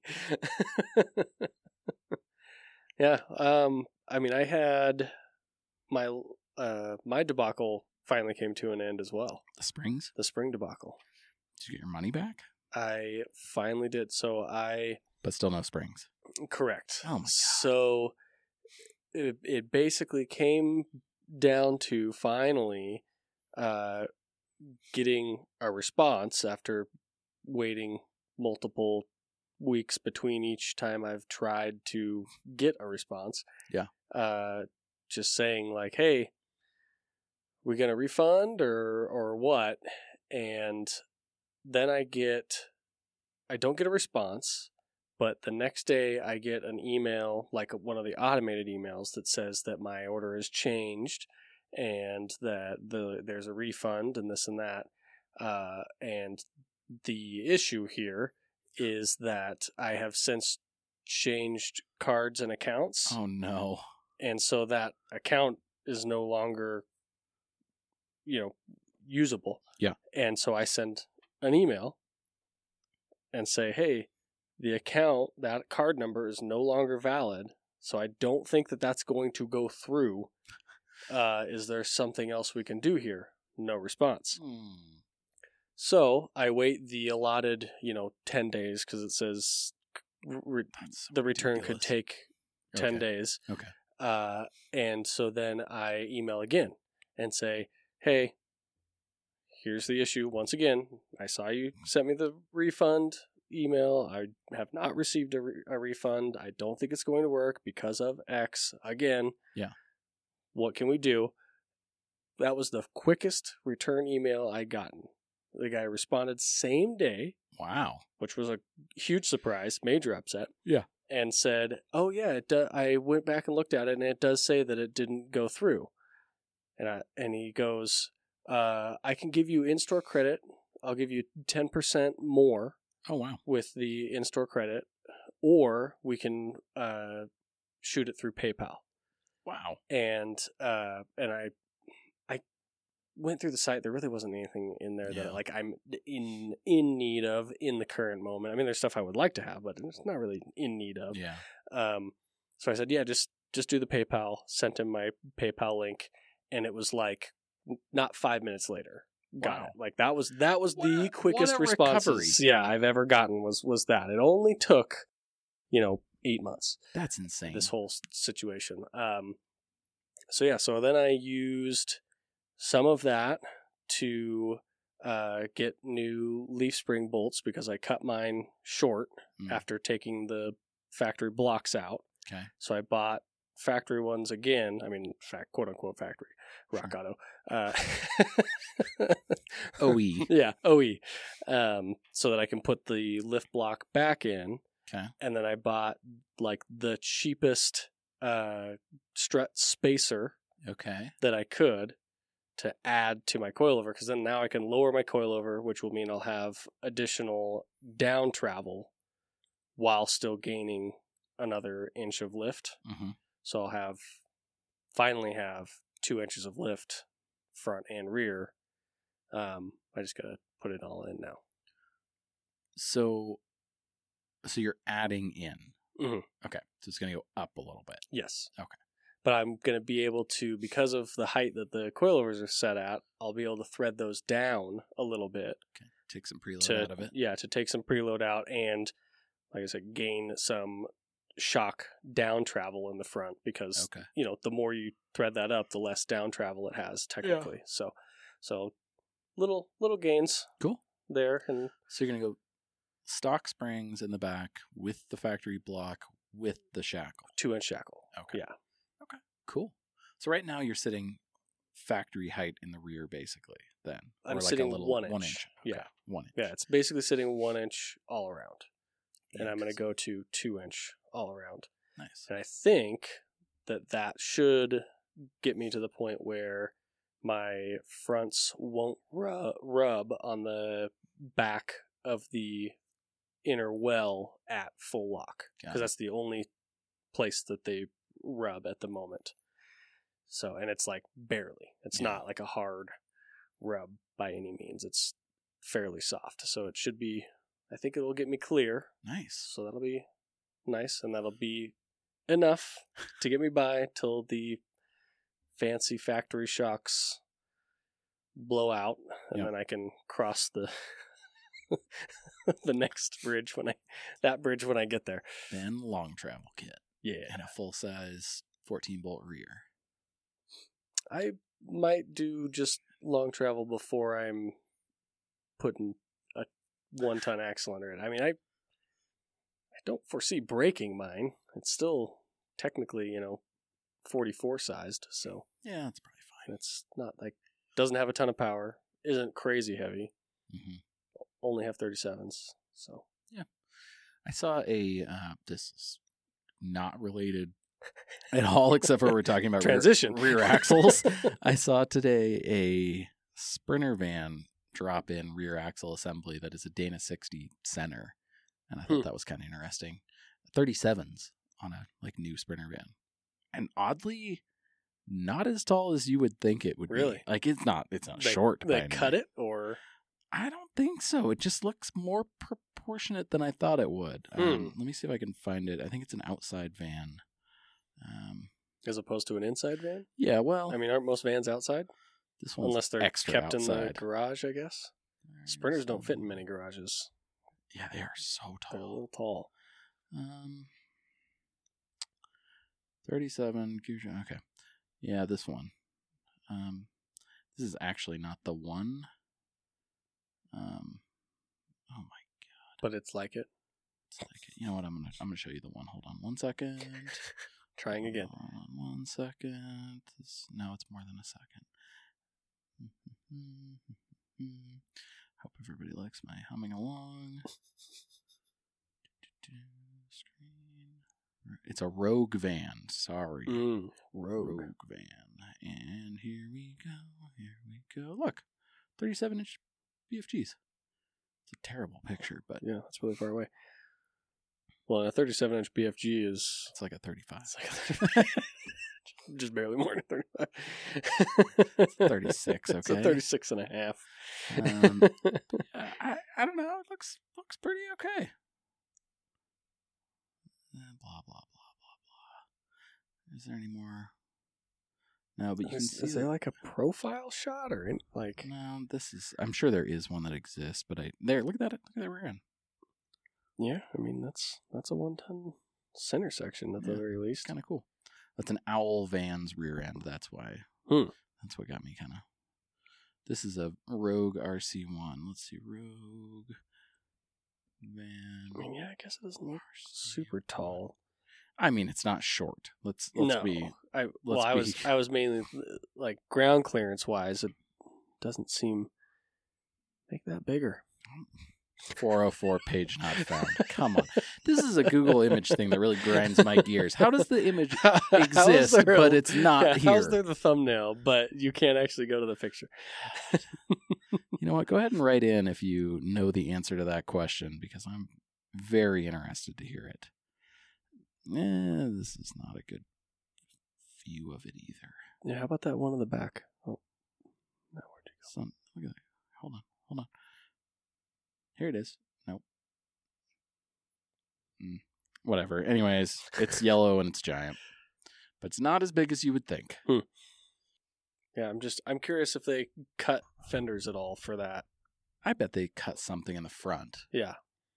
Speaker 2: Yeah. Um. I mean, I had my uh my debacle finally came to an end as well.
Speaker 1: The springs?
Speaker 2: The spring debacle.
Speaker 1: Did you get your money back?
Speaker 2: I finally did. So I
Speaker 1: But still no springs.
Speaker 2: correct.
Speaker 1: Oh my God.
Speaker 2: So it it basically came down to finally uh getting a response after waiting multiple weeks between each time I've tried to get a response.
Speaker 1: Yeah.
Speaker 2: Uh, just saying like, hey, we gonna refund or or what? And then I get, I don't get a response, but the next day I get an email, like one of the automated emails that says that my order has changed and that the there's a refund and this and that. Uh, and the issue here is that I have since changed cards and accounts.
Speaker 1: Oh no.
Speaker 2: And so that account is no longer, you know, usable.
Speaker 1: Yeah.
Speaker 2: And so I send an email and say, hey, the account, that card number is no longer valid. So I don't think that that's going to go through. Uh, is there something else we can do here? No response.
Speaker 1: Hmm.
Speaker 2: So I wait the allotted, you know, ten days because it says re-
Speaker 1: That's so
Speaker 2: the return
Speaker 1: ridiculous.
Speaker 2: could take ten
Speaker 1: Okay.
Speaker 2: days.
Speaker 1: Okay.
Speaker 2: Uh, and so then I email again and say, hey, here's the issue. Once again, I saw you sent me the refund email. I have not received a, re- a refund. I don't think it's going to work because of X. Again,
Speaker 1: Yeah.
Speaker 2: What can we do? That was the quickest return email I gotten. The guy responded same day,
Speaker 1: Wow.
Speaker 2: which was a huge surprise, major upset.
Speaker 1: Yeah.
Speaker 2: And said, "Oh yeah, it do- I went back and looked at it, and it does say that it didn't go through." And I, and he goes, uh, "I can give you in-store credit. I'll give you ten percent more
Speaker 1: Oh wow.
Speaker 2: with the in-store credit, or we can uh, shoot it through PayPal."
Speaker 1: Wow.
Speaker 2: And uh, and I I went through the site. There really wasn't anything in there
Speaker 1: Yeah.
Speaker 2: that like I'm in in need of in the current moment. I mean, there's stuff I would like to have, but it's not really in need of.
Speaker 1: Yeah.
Speaker 2: Um, so I said, yeah, just just do the PayPal. Sent him my PayPal link, and it was like not five minutes later. Got
Speaker 1: Wow.
Speaker 2: it. Like that was that was
Speaker 1: What
Speaker 2: the
Speaker 1: a-
Speaker 2: quickest
Speaker 1: what a
Speaker 2: responses
Speaker 1: recovery.
Speaker 2: yeah I've ever gotten was was that. It only took, you know, eight months.
Speaker 1: That's insane.
Speaker 2: This whole s- situation. Um, so yeah, so then I used some of that to uh, get new leaf spring bolts because I cut mine short
Speaker 1: Mm.
Speaker 2: after taking the factory blocks out.
Speaker 1: Okay.
Speaker 2: So I bought factory ones again. I mean, fact, quote unquote factory, Rock Auto. Uh,
Speaker 1: O E.
Speaker 2: yeah, O E. Um, so that I can put the lift block back in.
Speaker 1: Okay.
Speaker 2: And then I bought like the cheapest uh, strut spacer
Speaker 1: Okay.
Speaker 2: that I could to add to my coilover, because then now I can lower my coilover, which will mean I'll have additional down travel while still gaining another inch of lift.
Speaker 1: Mm-hmm.
Speaker 2: So I'll have finally have two inches of lift front and rear. Um, I just gotta put it all in now.
Speaker 1: So, so you're adding in.
Speaker 2: Mhm.
Speaker 1: Okay. So it's going to go up a little bit.
Speaker 2: Yes.
Speaker 1: Okay.
Speaker 2: But I'm going to be able to, because of the height that the coilovers are set at, I'll be able to thread those down a little bit
Speaker 1: Okay. Take some preload
Speaker 2: to,
Speaker 1: out of it.
Speaker 2: yeah, to take some preload out and, like I said, gain some shock down travel in the front, because,
Speaker 1: Okay.
Speaker 2: you know, the more you thread that up, the less down travel it has technically. So, so little, little gains
Speaker 1: Cool.
Speaker 2: there. And
Speaker 1: So you're going to go stock springs in the back with the factory block with the shackle.
Speaker 2: two inch shackle.
Speaker 1: Okay.
Speaker 2: Yeah.
Speaker 1: Cool. So right now you're sitting factory height in the rear, basically. Then
Speaker 2: I'm
Speaker 1: or like
Speaker 2: sitting
Speaker 1: a little
Speaker 2: one
Speaker 1: one
Speaker 2: inch.
Speaker 1: inch.
Speaker 2: Yeah.
Speaker 1: Okay. One inch.
Speaker 2: Yeah. It's basically sitting one inch all around. And I'm going to
Speaker 1: Excellent.
Speaker 2: go to two inch all around.
Speaker 1: Nice.
Speaker 2: And I think that that should get me to the point where my fronts won't ru- rub on the back of the inner well at full lock,
Speaker 1: Got
Speaker 2: because
Speaker 1: it.
Speaker 2: that's the only place that they rub at the moment. So, and it's like barely. It's
Speaker 1: Yeah.
Speaker 2: not like a hard rub by any means. It's fairly soft. So it should be, I think it'll get me clear.
Speaker 1: Nice.
Speaker 2: So that'll be nice, and that'll be enough to get me by till the fancy factory shocks blow out, and
Speaker 1: Yep.
Speaker 2: then I can cross the the next bridge when I that bridge when I get there.
Speaker 1: Then long travel kit
Speaker 2: Yeah,
Speaker 1: and a full size fourteen bolt rear.
Speaker 2: I might do just long travel before I'm putting a one ton axle under it. I mean, I I don't foresee breaking mine. It's still technically, you know, forty-four sized, so
Speaker 1: Yeah, that's probably fine.
Speaker 2: it's not like doesn't have a ton of power, isn't crazy heavy.
Speaker 1: hmm
Speaker 2: Only have thirty-sevens, so
Speaker 1: I saw a uh, this is not related at all, except for we're talking about rear-
Speaker 2: Transition.
Speaker 1: rear, axles. I saw today a Sprinter van drop in rear axle assembly that is a Dana sixty center, and I thought
Speaker 2: Hmm.
Speaker 1: that was kind of interesting. thirty-sevens on a like new Sprinter van, and oddly, not as tall as you would think it would
Speaker 2: Really?
Speaker 1: be. Like it's not. It's not
Speaker 2: They,
Speaker 1: short.
Speaker 2: They
Speaker 1: by any
Speaker 2: cut
Speaker 1: means.
Speaker 2: it, or
Speaker 1: I don't think so. It just looks more proportionate than I thought it would.
Speaker 2: Hmm.
Speaker 1: Um, let me see if I can find it. I think it's an outside van. Um,
Speaker 2: as opposed to an inside van?
Speaker 1: yeah, well,
Speaker 2: I mean, aren't most vans outside?
Speaker 1: this one's
Speaker 2: Unless they're
Speaker 1: extra
Speaker 2: kept in the
Speaker 1: outside.
Speaker 2: garage, I guess. Sprinters don't fit in many garages.
Speaker 1: Yeah, they are so
Speaker 2: They're a
Speaker 1: tall.
Speaker 2: little tall.
Speaker 1: Um, thirty-seven. Okay, yeah, this one. Um, this is actually not the one. Um, oh my,
Speaker 2: But it's like it.
Speaker 1: it's like you know what? I'm gonna I'm gonna show you the one. Hold on, one second.
Speaker 2: Trying again.
Speaker 1: Hold on one second. This, no, it's more than a second. Hope everybody likes my humming along. Screen. It's a Rogue van. Sorry.
Speaker 2: Mm, rogue.
Speaker 1: Rogue van. And here we go. Here we go. Look, thirty-seven inch B F Gs. It's a terrible picture, but
Speaker 2: Yeah, that's really far away. Well, a thirty-seven inch B F G is
Speaker 1: it's like a thirty-five.
Speaker 2: it's like a thirty-five. Just barely more than thirty-five.
Speaker 1: thirty-six,
Speaker 2: It's a
Speaker 1: okay.
Speaker 2: thirty-six and a half.
Speaker 1: Um, I, I don't know. It looks looks pretty okay. Uh, blah blah blah blah blah. Is there any more? No, but you can
Speaker 2: is,
Speaker 1: see
Speaker 2: is
Speaker 1: that-
Speaker 2: there like a profile shot or in, like?
Speaker 1: No, this is. I'm sure there is one that exists, but I there. Look at that. Look at that rear end.
Speaker 2: Yeah, I mean that's that's a one-ton center section at the
Speaker 1: Yeah,
Speaker 2: very
Speaker 1: It's
Speaker 2: least.
Speaker 1: kind of cool. That's an Owl Van's rear end. That's why.
Speaker 2: Hmm.
Speaker 1: That's what got me kind of. This is a Rogue R C one. Let's see, Rogue Van.
Speaker 2: I mean, yeah, I guess it doesn't look
Speaker 1: R C
Speaker 2: super tall.
Speaker 1: I mean, it's not short. Let's let's
Speaker 2: no,
Speaker 1: be.
Speaker 2: I well,
Speaker 1: let's
Speaker 2: I was
Speaker 1: be-
Speaker 2: I was mainly like ground clearance wise. It doesn't seem make that bigger.
Speaker 1: four oh four page not found. Come on. This is a Google image thing that really grinds my gears. How does the image
Speaker 2: How is
Speaker 1: exist,
Speaker 2: there a-
Speaker 1: but it's not
Speaker 2: yeah,
Speaker 1: here?
Speaker 2: How's there the thumbnail, but you can't actually go to the picture?
Speaker 1: You know what? Go ahead and write in if you know the answer to that question, because I'm very interested to hear it. Eh, this is not a good view of it either.
Speaker 2: Yeah, how about that one in the back? Oh, now where'd you
Speaker 1: Some, look at that. Hold on. Hold on. Here it is. Nope. Mm, whatever. Anyways, it's yellow and it's giant. But it's not as big as you would think.
Speaker 2: go? Yeah, I'm just I'm curious if they cut fenders at all for that.
Speaker 1: I bet they cut something in the front.
Speaker 2: Yeah,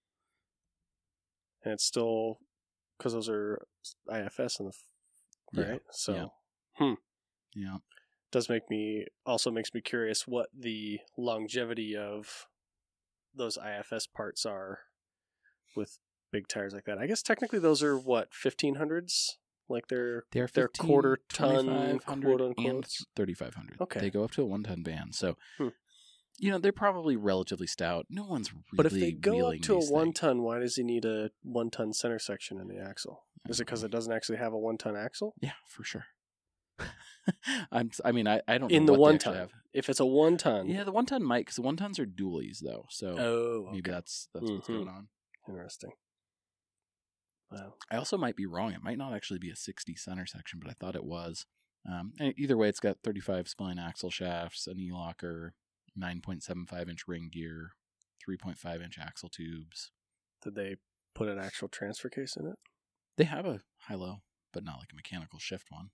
Speaker 2: and it's still because those are I F S in the f-
Speaker 1: Yeah,
Speaker 2: right. So
Speaker 1: yeah. Yeah.
Speaker 2: does make me also makes me curious what the longevity of those I F S parts are with big tires like that. I guess technically those are what fifteen hundreds, like they're
Speaker 1: They're,
Speaker 2: They're
Speaker 1: fifteen,
Speaker 2: quarter ton,
Speaker 1: twenty-five hundred,
Speaker 2: quote,
Speaker 1: and
Speaker 2: unquote.
Speaker 1: thirty-five hundred.
Speaker 2: Okay.
Speaker 1: They go up to a one-ton van. So,
Speaker 2: Hmm.
Speaker 1: you know, they're probably relatively stout. No one's really
Speaker 2: But if they go up
Speaker 1: wheeling
Speaker 2: to a
Speaker 1: these
Speaker 2: one
Speaker 1: things.
Speaker 2: ton, why does he need a one ton center section in the axle? Is it because it doesn't actually have a one ton axle?
Speaker 1: Yeah, for sure. I'm. I mean, I, I don't
Speaker 2: In
Speaker 1: know
Speaker 2: the
Speaker 1: what they
Speaker 2: one
Speaker 1: actually
Speaker 2: ton.
Speaker 1: have.
Speaker 2: If it's a one ton.
Speaker 1: Yeah, the one ton might, because the one tons are dualies though. So
Speaker 2: Oh,
Speaker 1: maybe
Speaker 2: okay.
Speaker 1: that's that's what's
Speaker 2: Mhm.
Speaker 1: going on.
Speaker 2: Interesting. Wow.
Speaker 1: I also might be wrong. It might not actually be a sixty center section, but I thought it was. Um, and either way, it's got thirty-five spline axle shafts, an E-locker, nine point seven five inch ring gear, three point five inch axle tubes.
Speaker 2: Did they put an actual transfer case in it?
Speaker 1: They have a high-low, but not like a mechanical shift one.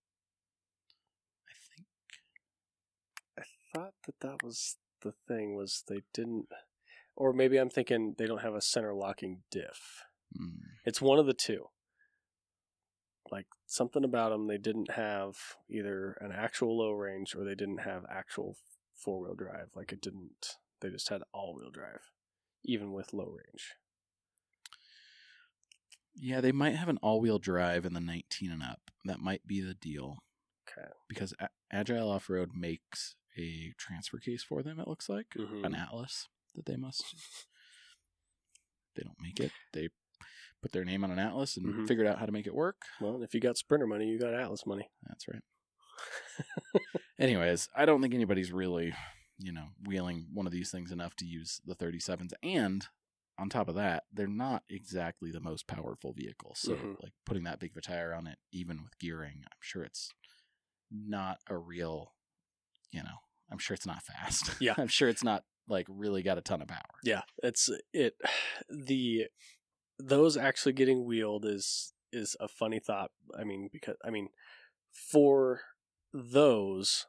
Speaker 1: I think.
Speaker 2: I thought that that was the thing, was they didn't, or maybe I'm thinking they don't have a center locking diff.
Speaker 1: Mm,
Speaker 2: It's one of the two. Like something about them, they didn't have either an actual low range or they didn't have actual four wheel drive. Like it didn't, they just had all wheel drive, even with low range.
Speaker 1: yeah, they might have an all-wheel drive in the nineteen and up. That might be the deal.
Speaker 2: Okay.
Speaker 1: Because A- Agile Off-Road makes a transfer case for them, it looks like.
Speaker 2: Mhm.
Speaker 1: An Atlas that they must. They don't make it. They put their name on an Atlas and
Speaker 2: Mhm.
Speaker 1: figured out how to make it work.
Speaker 2: Well, if you got Sprinter money, you got Atlas money.
Speaker 1: That's right. Anyways, I don't think anybody's really, you know, wheeling one of these things enough to use the thirty-sevens. And on top of that, they're not exactly the most powerful vehicle. So,
Speaker 2: Mhm.
Speaker 1: like putting that big of a tire on it, even with gearing, I'm sure it's not a real, you know, I'm sure it's not fast.
Speaker 2: Yeah.
Speaker 1: I'm sure it's not like really got a ton of power.
Speaker 2: Yeah, it's it. The those actually getting wheeled is is a funny thought. I mean, because I mean, for those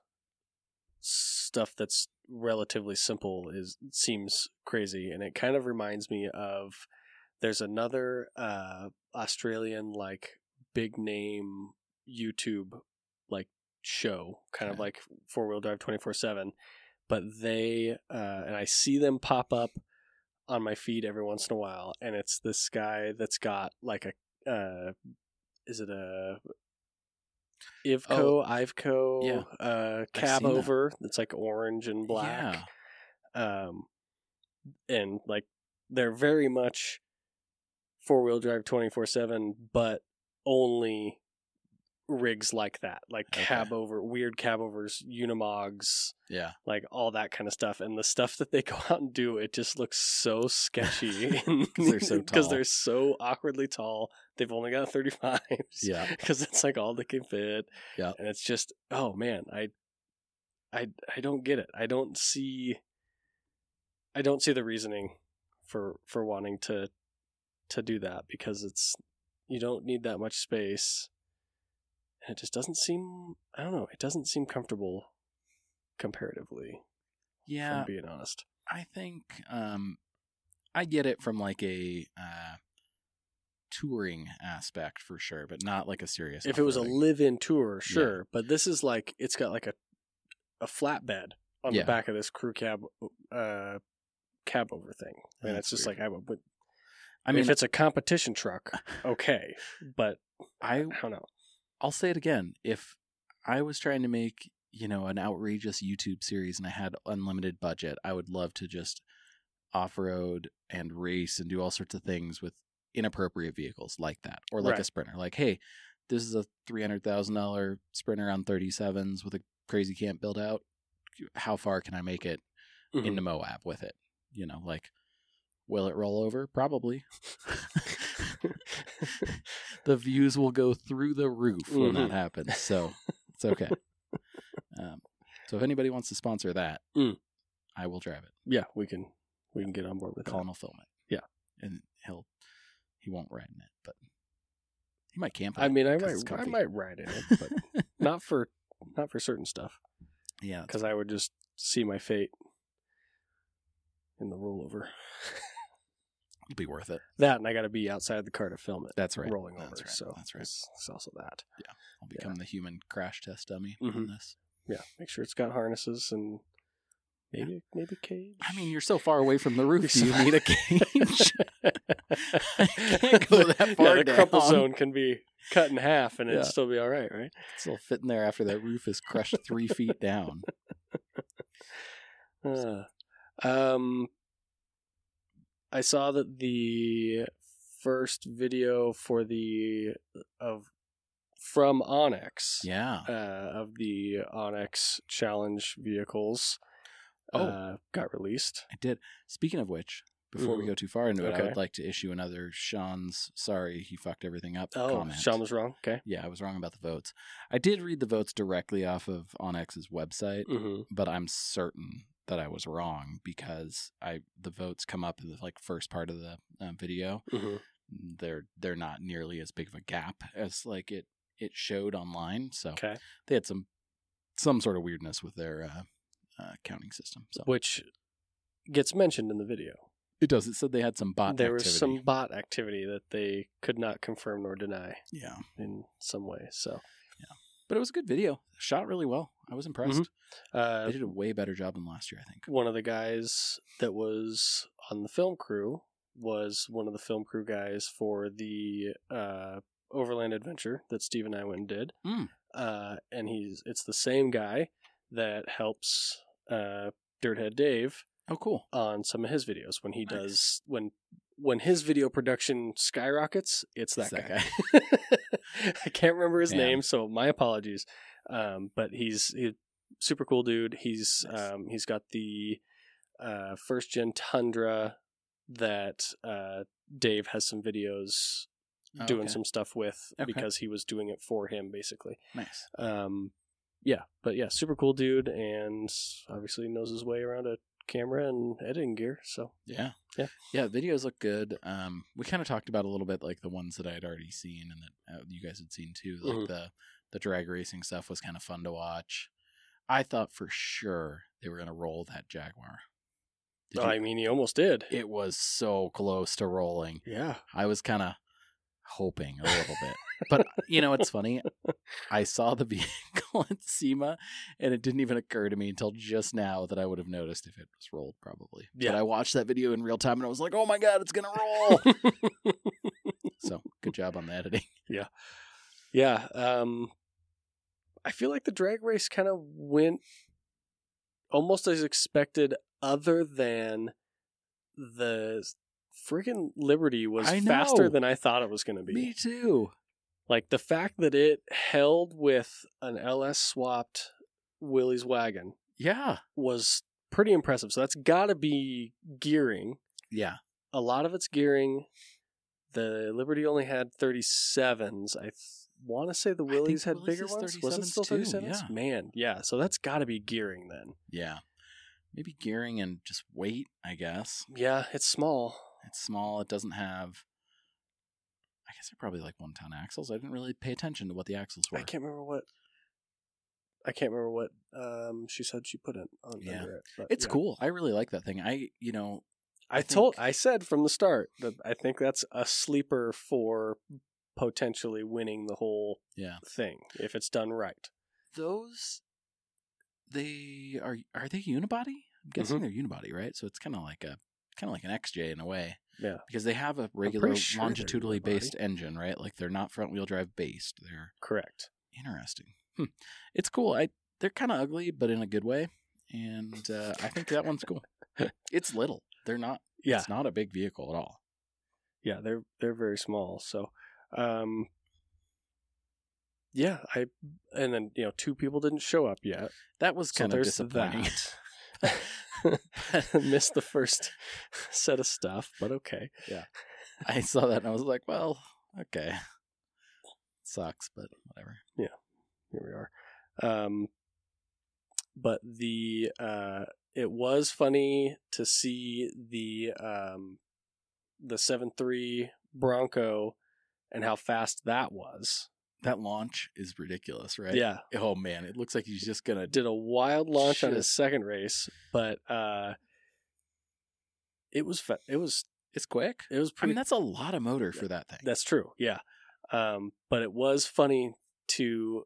Speaker 2: stuff that's relatively simple is seems crazy, and it kind of reminds me of there's another uh, Australian like big name YouTube like show, kind of
Speaker 1: Okay.
Speaker 2: like four wheel drive twenty four seven, but they uh, and I see them pop up on my feed every once in a while, and it's this guy that's got like a uh, is it a Ivco,
Speaker 1: Oh,
Speaker 2: Iveco,
Speaker 1: yeah.
Speaker 2: uh,
Speaker 1: I've
Speaker 2: cab
Speaker 1: seen that.
Speaker 2: over that's like orange and black.
Speaker 1: Yeah.
Speaker 2: Um, and like they're very much four wheel drive twenty-four seven, but only rigs like that, like
Speaker 1: Okay.
Speaker 2: cab over, weird cab overs, Unimogs,
Speaker 1: Yeah.
Speaker 2: like all that kind of stuff. And the stuff that they go out and do, it just looks so sketchy
Speaker 1: 'Cause they're so
Speaker 2: because
Speaker 1: tall.
Speaker 2: they're so awkwardly tall. They've only got thirty-fives.
Speaker 1: Yeah.
Speaker 2: Because it's like all they can fit.
Speaker 1: Yeah.
Speaker 2: And it's just, oh man, I, I, I don't get it. I don't see, I don't see the reasoning for for wanting to to do that, because it's you don't need that much space. And it just doesn't seem, I don't know, it doesn't seem comfortable comparatively, if
Speaker 1: Yeah.
Speaker 2: I'm being honest.
Speaker 1: I think um, I get it from like a uh, touring aspect for sure, but not like a serious.
Speaker 2: If it was a
Speaker 1: off-roading.
Speaker 2: live-in tour, sure, but this is like, it's got like a a flatbed on
Speaker 1: Yeah.
Speaker 2: the back of this crew cab uh, cab over thing. And
Speaker 1: That's
Speaker 2: it's just
Speaker 1: weird.
Speaker 2: like, I would,
Speaker 1: I mean,
Speaker 2: if it's a competition truck, okay, but
Speaker 1: I
Speaker 2: I don't know.
Speaker 1: I'll say it again. If I was trying to make, you know, an outrageous YouTube series and I had unlimited budget, I would love to just off-road and race and do all sorts of things with inappropriate vehicles like that, or like a
Speaker 2: Right.
Speaker 1: Sprinter. Like, hey, this is a three hundred thousand dollars Sprinter on thirty-sevens with a crazy camp build out. How far can I make it
Speaker 2: Mhm.
Speaker 1: into Moab with it? You know, like, will it roll over? Probably. The views will go through the roof when
Speaker 2: Mhm.
Speaker 1: that happens. So it's okay. Um, so if anybody wants to sponsor that,
Speaker 2: Mm.
Speaker 1: I will drive it.
Speaker 2: Yeah, we can we can get on board with
Speaker 1: Colin
Speaker 2: that.
Speaker 1: will film it.
Speaker 2: Yeah.
Speaker 1: And he'll, he won't ride in it, but he might camp in
Speaker 2: I
Speaker 1: it
Speaker 2: mean, I
Speaker 1: 'cause it's
Speaker 2: might I
Speaker 1: comfy.
Speaker 2: might ride in it, but not for not for certain stuff,
Speaker 1: Yeah.
Speaker 2: because I would just see my fate in the rollover.
Speaker 1: It'll be worth it.
Speaker 2: That, and I got to be outside the car to film it.
Speaker 1: That's right.
Speaker 2: Rolling
Speaker 1: That's
Speaker 2: over.
Speaker 1: right.
Speaker 2: So
Speaker 1: That's right.
Speaker 2: It's, it's also that.
Speaker 1: I'll become the human crash test dummy
Speaker 2: Mhm.
Speaker 1: on this.
Speaker 2: Yeah, make sure it's got harnesses and
Speaker 1: Yeah.
Speaker 2: maybe maybe a cage.
Speaker 1: I mean, you're so far away from the roof. Do
Speaker 2: You're
Speaker 1: you
Speaker 2: so-
Speaker 1: need a cage? I can't go that far
Speaker 2: Yeah, the crumple
Speaker 1: down.
Speaker 2: zone can be cut in half, and it'd
Speaker 1: Yeah.
Speaker 2: still be all right, right?
Speaker 1: Still fitting there after that roof is crushed three feet down.
Speaker 2: Uh, um, I saw that the first video for the of from Onyx,
Speaker 1: Yeah.
Speaker 2: uh, of the Onyx Challenge vehicles,
Speaker 1: Oh.
Speaker 2: uh, got released.
Speaker 1: I did. Speaking of which, before we
Speaker 2: Mhm.
Speaker 1: go too far into it, I
Speaker 2: Okay.
Speaker 1: would like to issue another Sean's sorry he fucked everything up
Speaker 2: Oh,
Speaker 1: comment.
Speaker 2: Sean was wrong. Okay.
Speaker 1: Yeah, I was wrong about the votes. I did read the votes directly off of Onyx's website,
Speaker 2: Mm-hmm.
Speaker 1: but I'm certain that I was wrong because I the votes come up in the like first part of the uh, video.
Speaker 2: Mm-hmm.
Speaker 1: They're they're not nearly as big of a gap as like it it showed online. So
Speaker 2: Okay.
Speaker 1: they had some some sort of weirdness with their uh, uh, counting system. So
Speaker 2: Which gets mentioned in the video.
Speaker 1: it does. It said they had some bot
Speaker 2: there
Speaker 1: activity.
Speaker 2: was some bot activity that they could not confirm nor deny
Speaker 1: Yeah,
Speaker 2: in some way. So,
Speaker 1: but it was a good video. Shot really well. I was impressed.
Speaker 2: uh,
Speaker 1: They did a way better job than last year, I think.
Speaker 2: one of the guys that was on the film crew was one of the film crew guys for the uh, Overland Adventure that Steve and I went and did.
Speaker 1: Mm.
Speaker 2: Uh, and he's it's the same guy that helps uh, Dirthead Dave
Speaker 1: Oh, cool.
Speaker 2: on some of his videos when he
Speaker 1: Nice.
Speaker 2: does when when his video production skyrockets. It's that,
Speaker 1: It's that
Speaker 2: guy. I can't remember his
Speaker 1: Man.
Speaker 2: name, so my apologies. Um, but he's he's super cool dude. He's
Speaker 1: Nice.
Speaker 2: um, he's got the uh, first gen Tundra that uh, Dave has some videos
Speaker 1: Oh,
Speaker 2: doing
Speaker 1: okay.
Speaker 2: some stuff with
Speaker 1: Okay.
Speaker 2: because he was doing it for him, basically.
Speaker 1: Nice.
Speaker 2: Um, yeah, but yeah, super cool dude, and obviously knows his way around a camera and editing gear. So
Speaker 1: Yeah.
Speaker 2: Yeah.
Speaker 1: Yeah. Videos look good. Um, we kind of talked about a little bit like the ones that I had already seen and that uh, you guys had seen too. Like
Speaker 2: Mhm.
Speaker 1: the the drag racing stuff was kind of fun to watch. I thought for sure they were going to roll that Jaguar. Did you-
Speaker 2: I mean, he almost did.
Speaker 1: it was so close to rolling.
Speaker 2: Yeah.
Speaker 1: I was kind of hoping a little bit. But you know, it's funny. I saw the vehicle at SEMA, and it didn't even occur to me until just now that I would have noticed if it was rolled, probably.
Speaker 2: Yeah.
Speaker 1: But I watched that video in real time, and I was like, "Oh my god, it's gonna roll!" So good job on the editing.
Speaker 2: Yeah. Um, I feel like the drag race kind of went almost as expected, other than the friggin' Liberty was
Speaker 1: I
Speaker 2: faster
Speaker 1: know.
Speaker 2: than I thought it was going to be.
Speaker 1: Me too.
Speaker 2: Like the fact that it held with an L S swapped Willie's wagon
Speaker 1: Yeah,
Speaker 2: was pretty impressive. So that's got to be gearing.
Speaker 1: yeah.
Speaker 2: A lot of it's gearing. The Liberty only had thirty-sevens. I th- want to say the
Speaker 1: I think
Speaker 2: Willys had
Speaker 1: Willys
Speaker 2: bigger
Speaker 1: is
Speaker 2: ones. Was it still
Speaker 1: thirty-sevens too,
Speaker 2: thirty-sevens?
Speaker 1: yeah.
Speaker 2: Man, yeah. So that's got to be gearing then.
Speaker 1: Yeah. Maybe gearing and just weight, I guess.
Speaker 2: Yeah, it's small.
Speaker 1: It's small. It doesn't have. I guess they're probably like one ton axles. I didn't really pay attention to what the axles were.
Speaker 2: I can't remember what. I can't remember what um, she said she put in on
Speaker 1: Yeah.
Speaker 2: under it. But
Speaker 1: It's
Speaker 2: yeah.
Speaker 1: cool. I really like that thing. I, you know,
Speaker 2: I,
Speaker 1: I
Speaker 2: told,
Speaker 1: think-
Speaker 2: I said from the start that I think that's a sleeper for potentially winning the whole
Speaker 1: yeah.
Speaker 2: thing if it's done right.
Speaker 1: Those, they are. Are they unibody? I'm guessing
Speaker 2: Mhm.
Speaker 1: they're unibody, right? So it's kind of like a, kind of like an X J in a way,
Speaker 2: Yeah,
Speaker 1: because they have a regular
Speaker 2: sure they're
Speaker 1: longitudinally
Speaker 2: unibody.
Speaker 1: based engine, right? Like they're not front wheel drive based. They're
Speaker 2: correct.
Speaker 1: interesting. Hmm. It's cool. I they're kind of ugly, but in a good way. And uh, I think that one's cool. It's little. They're not.
Speaker 2: Yeah,
Speaker 1: It's not a big vehicle at all.
Speaker 2: yeah, they're they're very small. So, um, yeah, I and then you know two people didn't show up yet.
Speaker 1: That was
Speaker 2: So
Speaker 1: kind of
Speaker 2: there's
Speaker 1: disappointing.
Speaker 2: that. Missed the first set of stuff, but okay.
Speaker 1: I saw that and I was like, well, okay. Sucks, but whatever.
Speaker 2: Here we are. Um, but the uh, it was funny to see the um, the seven three Bronco and how fast that was.
Speaker 1: That launch is ridiculous, right?
Speaker 2: Yeah,
Speaker 1: Oh man, it looks like he's just gonna.
Speaker 2: did a wild launch on his
Speaker 1: Just-
Speaker 2: second race, but uh, it was fa- it was
Speaker 1: It's quick.
Speaker 2: it was
Speaker 1: I
Speaker 2: pretty.
Speaker 1: mean, that's a lot of motor for that thing.
Speaker 2: That's true. Yeah. Um, but it was funny to,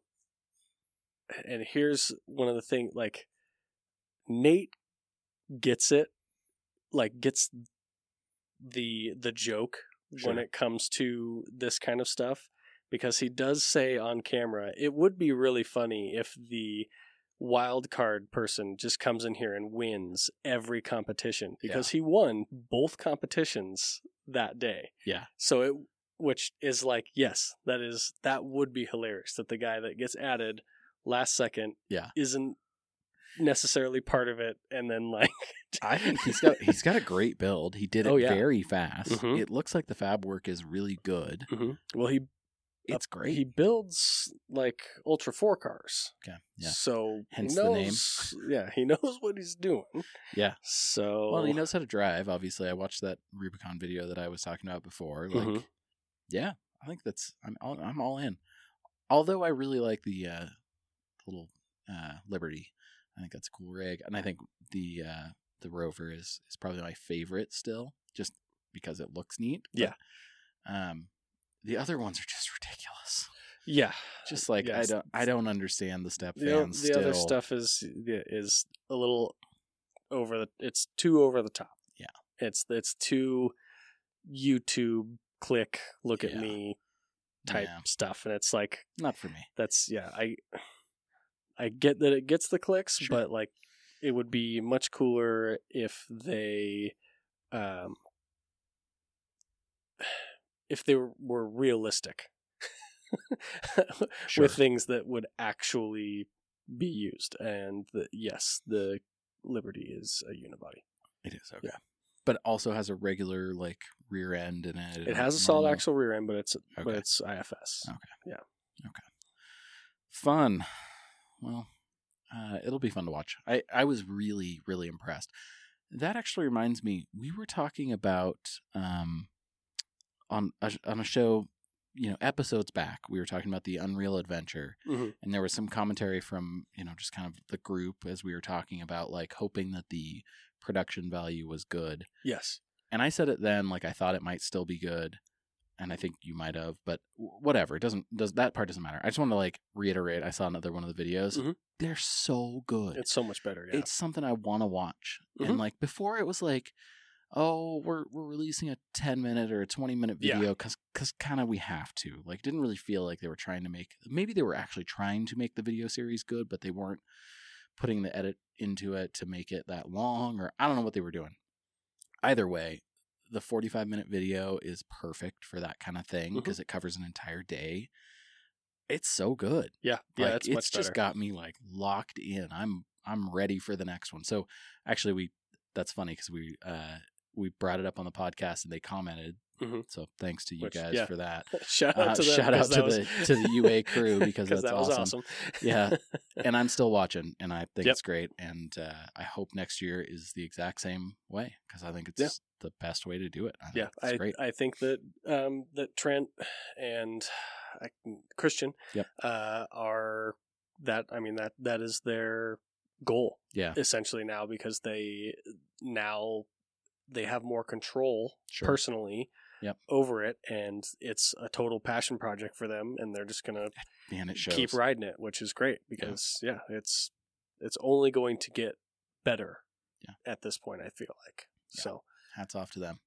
Speaker 2: and here's one of the things, like, Nate gets it, like, gets the, the joke when
Speaker 1: Sure.
Speaker 2: it comes to this kind of stuff, because he does say on camera, it would be really funny if the wild card person just comes in here and wins every competition, because he won both competitions that day.
Speaker 1: Yeah.
Speaker 2: So it, which is like, yes, that is, that would be hilarious that the guy that gets added last second
Speaker 1: Yeah.
Speaker 2: isn't necessarily part of it. And then like,
Speaker 1: I think he's got he's got a great build. He did it
Speaker 2: Oh, yeah.
Speaker 1: very fast.
Speaker 2: Mhm.
Speaker 1: It looks like the fab work is really good.
Speaker 2: Mhm. well, he,
Speaker 1: It's great.
Speaker 2: he builds like Ultra four cars.
Speaker 1: okay. Yeah.
Speaker 2: So
Speaker 1: Hence
Speaker 2: he
Speaker 1: the name.
Speaker 2: knows, yeah, he knows what he's doing.
Speaker 1: Yeah.
Speaker 2: So,
Speaker 1: Well, he knows how to drive. Obviously, I watched that Rubicon video that I was talking about before. Like,
Speaker 2: Mhm.
Speaker 1: yeah, I think that's I'm all, I'm all in. Although I really like the uh, little uh, Liberty. I think that's a cool rig, and I think the uh, the Rover is is probably my favorite still, just because it looks neat. But,
Speaker 2: Yeah.
Speaker 1: Um, the other ones are just ridiculous.
Speaker 2: yeah,
Speaker 1: Just like
Speaker 2: Yes.
Speaker 1: I don't I don't understand the step
Speaker 2: the, o-
Speaker 1: fans.
Speaker 2: the other
Speaker 1: still.
Speaker 2: stuff is is a little over the, it's too over the top.
Speaker 1: Yeah.
Speaker 2: It's, it's too YouTube click, look at
Speaker 1: Yeah.
Speaker 2: me type
Speaker 1: Yeah.
Speaker 2: stuff. And it's like,
Speaker 1: Not for me.
Speaker 2: that's, yeah, I, I get that it gets the clicks,
Speaker 1: Sure.
Speaker 2: but like, it would be much cooler if they, um, if they were, were realistic
Speaker 1: Sure.
Speaker 2: with things that would actually be used. And the, yes, the Liberty is a unibody.
Speaker 1: It is okay. but also has a regular like rear end in it.
Speaker 2: It has a solid
Speaker 1: normal-
Speaker 2: axle rear end, but it's but
Speaker 1: Okay.
Speaker 2: it's I F S.
Speaker 1: Fun. Well, uh, it'll be fun to watch. I, I was really, really impressed. That actually reminds me, we were talking about um, on a, on a show, you know, episodes back, we were talking about the Unreal Adventure,
Speaker 2: Mhm.
Speaker 1: and there was some commentary from, you know, just kind of the group as we were talking about, like, hoping that the production value was good.
Speaker 2: Yes.
Speaker 1: And I said it then, like, I thought it might still be good. And I think you might have, but whatever. It doesn't, does that part doesn't matter. I just want to like reiterate. I saw another one of the videos.
Speaker 2: Mhm.
Speaker 1: They're so good.
Speaker 2: It's so much better. Yeah.
Speaker 1: It's something I want to watch.
Speaker 2: Mhm.
Speaker 1: And like before it was like, oh, we're, we're releasing a ten minute or a twenty minute
Speaker 2: Yeah.
Speaker 1: video cause, cause kind of we have to, like, didn't really feel like they were trying to make, maybe they were actually trying to make the video series good, but they weren't putting the edit into it to make it that long, or I don't know what they were doing. Either way, the forty-five minute video is perfect for that kind of thing
Speaker 2: Mhm.
Speaker 1: because it covers an entire day. It's so good.
Speaker 2: yeah. Yeah.
Speaker 1: Like,
Speaker 2: it's
Speaker 1: it's
Speaker 2: much
Speaker 1: just
Speaker 2: better.
Speaker 1: got me like locked in. I'm I'm ready for the next one. So actually, we that's funny because we uh we brought it up on the podcast and they commented.
Speaker 2: Mhm.
Speaker 1: So thanks to you
Speaker 2: Which-
Speaker 1: guys
Speaker 2: yeah.
Speaker 1: for that.
Speaker 2: Shout out
Speaker 1: Uh,
Speaker 2: to them.
Speaker 1: shout out
Speaker 2: 'cause
Speaker 1: to
Speaker 2: that was-
Speaker 1: the to the U A crew because that's
Speaker 2: that was
Speaker 1: awesome.
Speaker 2: awesome.
Speaker 1: Yeah. And I'm still watching, and I think
Speaker 2: Yep.
Speaker 1: it's great. And uh, I hope next year is the exact same way because I think it's
Speaker 2: Yeah.
Speaker 1: the best way to do it. I think
Speaker 2: Yeah,
Speaker 1: it's
Speaker 2: I
Speaker 1: great.
Speaker 2: I think that um, that Trent and I, Christian
Speaker 1: Yep.
Speaker 2: uh, are that. I mean that that is their goal
Speaker 1: Yeah,
Speaker 2: essentially now because they now they have more control
Speaker 1: sure.
Speaker 2: personally
Speaker 1: Yep.
Speaker 2: over it, and it's a total passion project for them, and they're just gonna
Speaker 1: Man, it shows.
Speaker 2: keep riding it, which is great because yeah, it's it's only going to get better
Speaker 1: Yeah.
Speaker 2: at this point. I feel like
Speaker 1: Yeah.
Speaker 2: so.
Speaker 1: Hats off to them.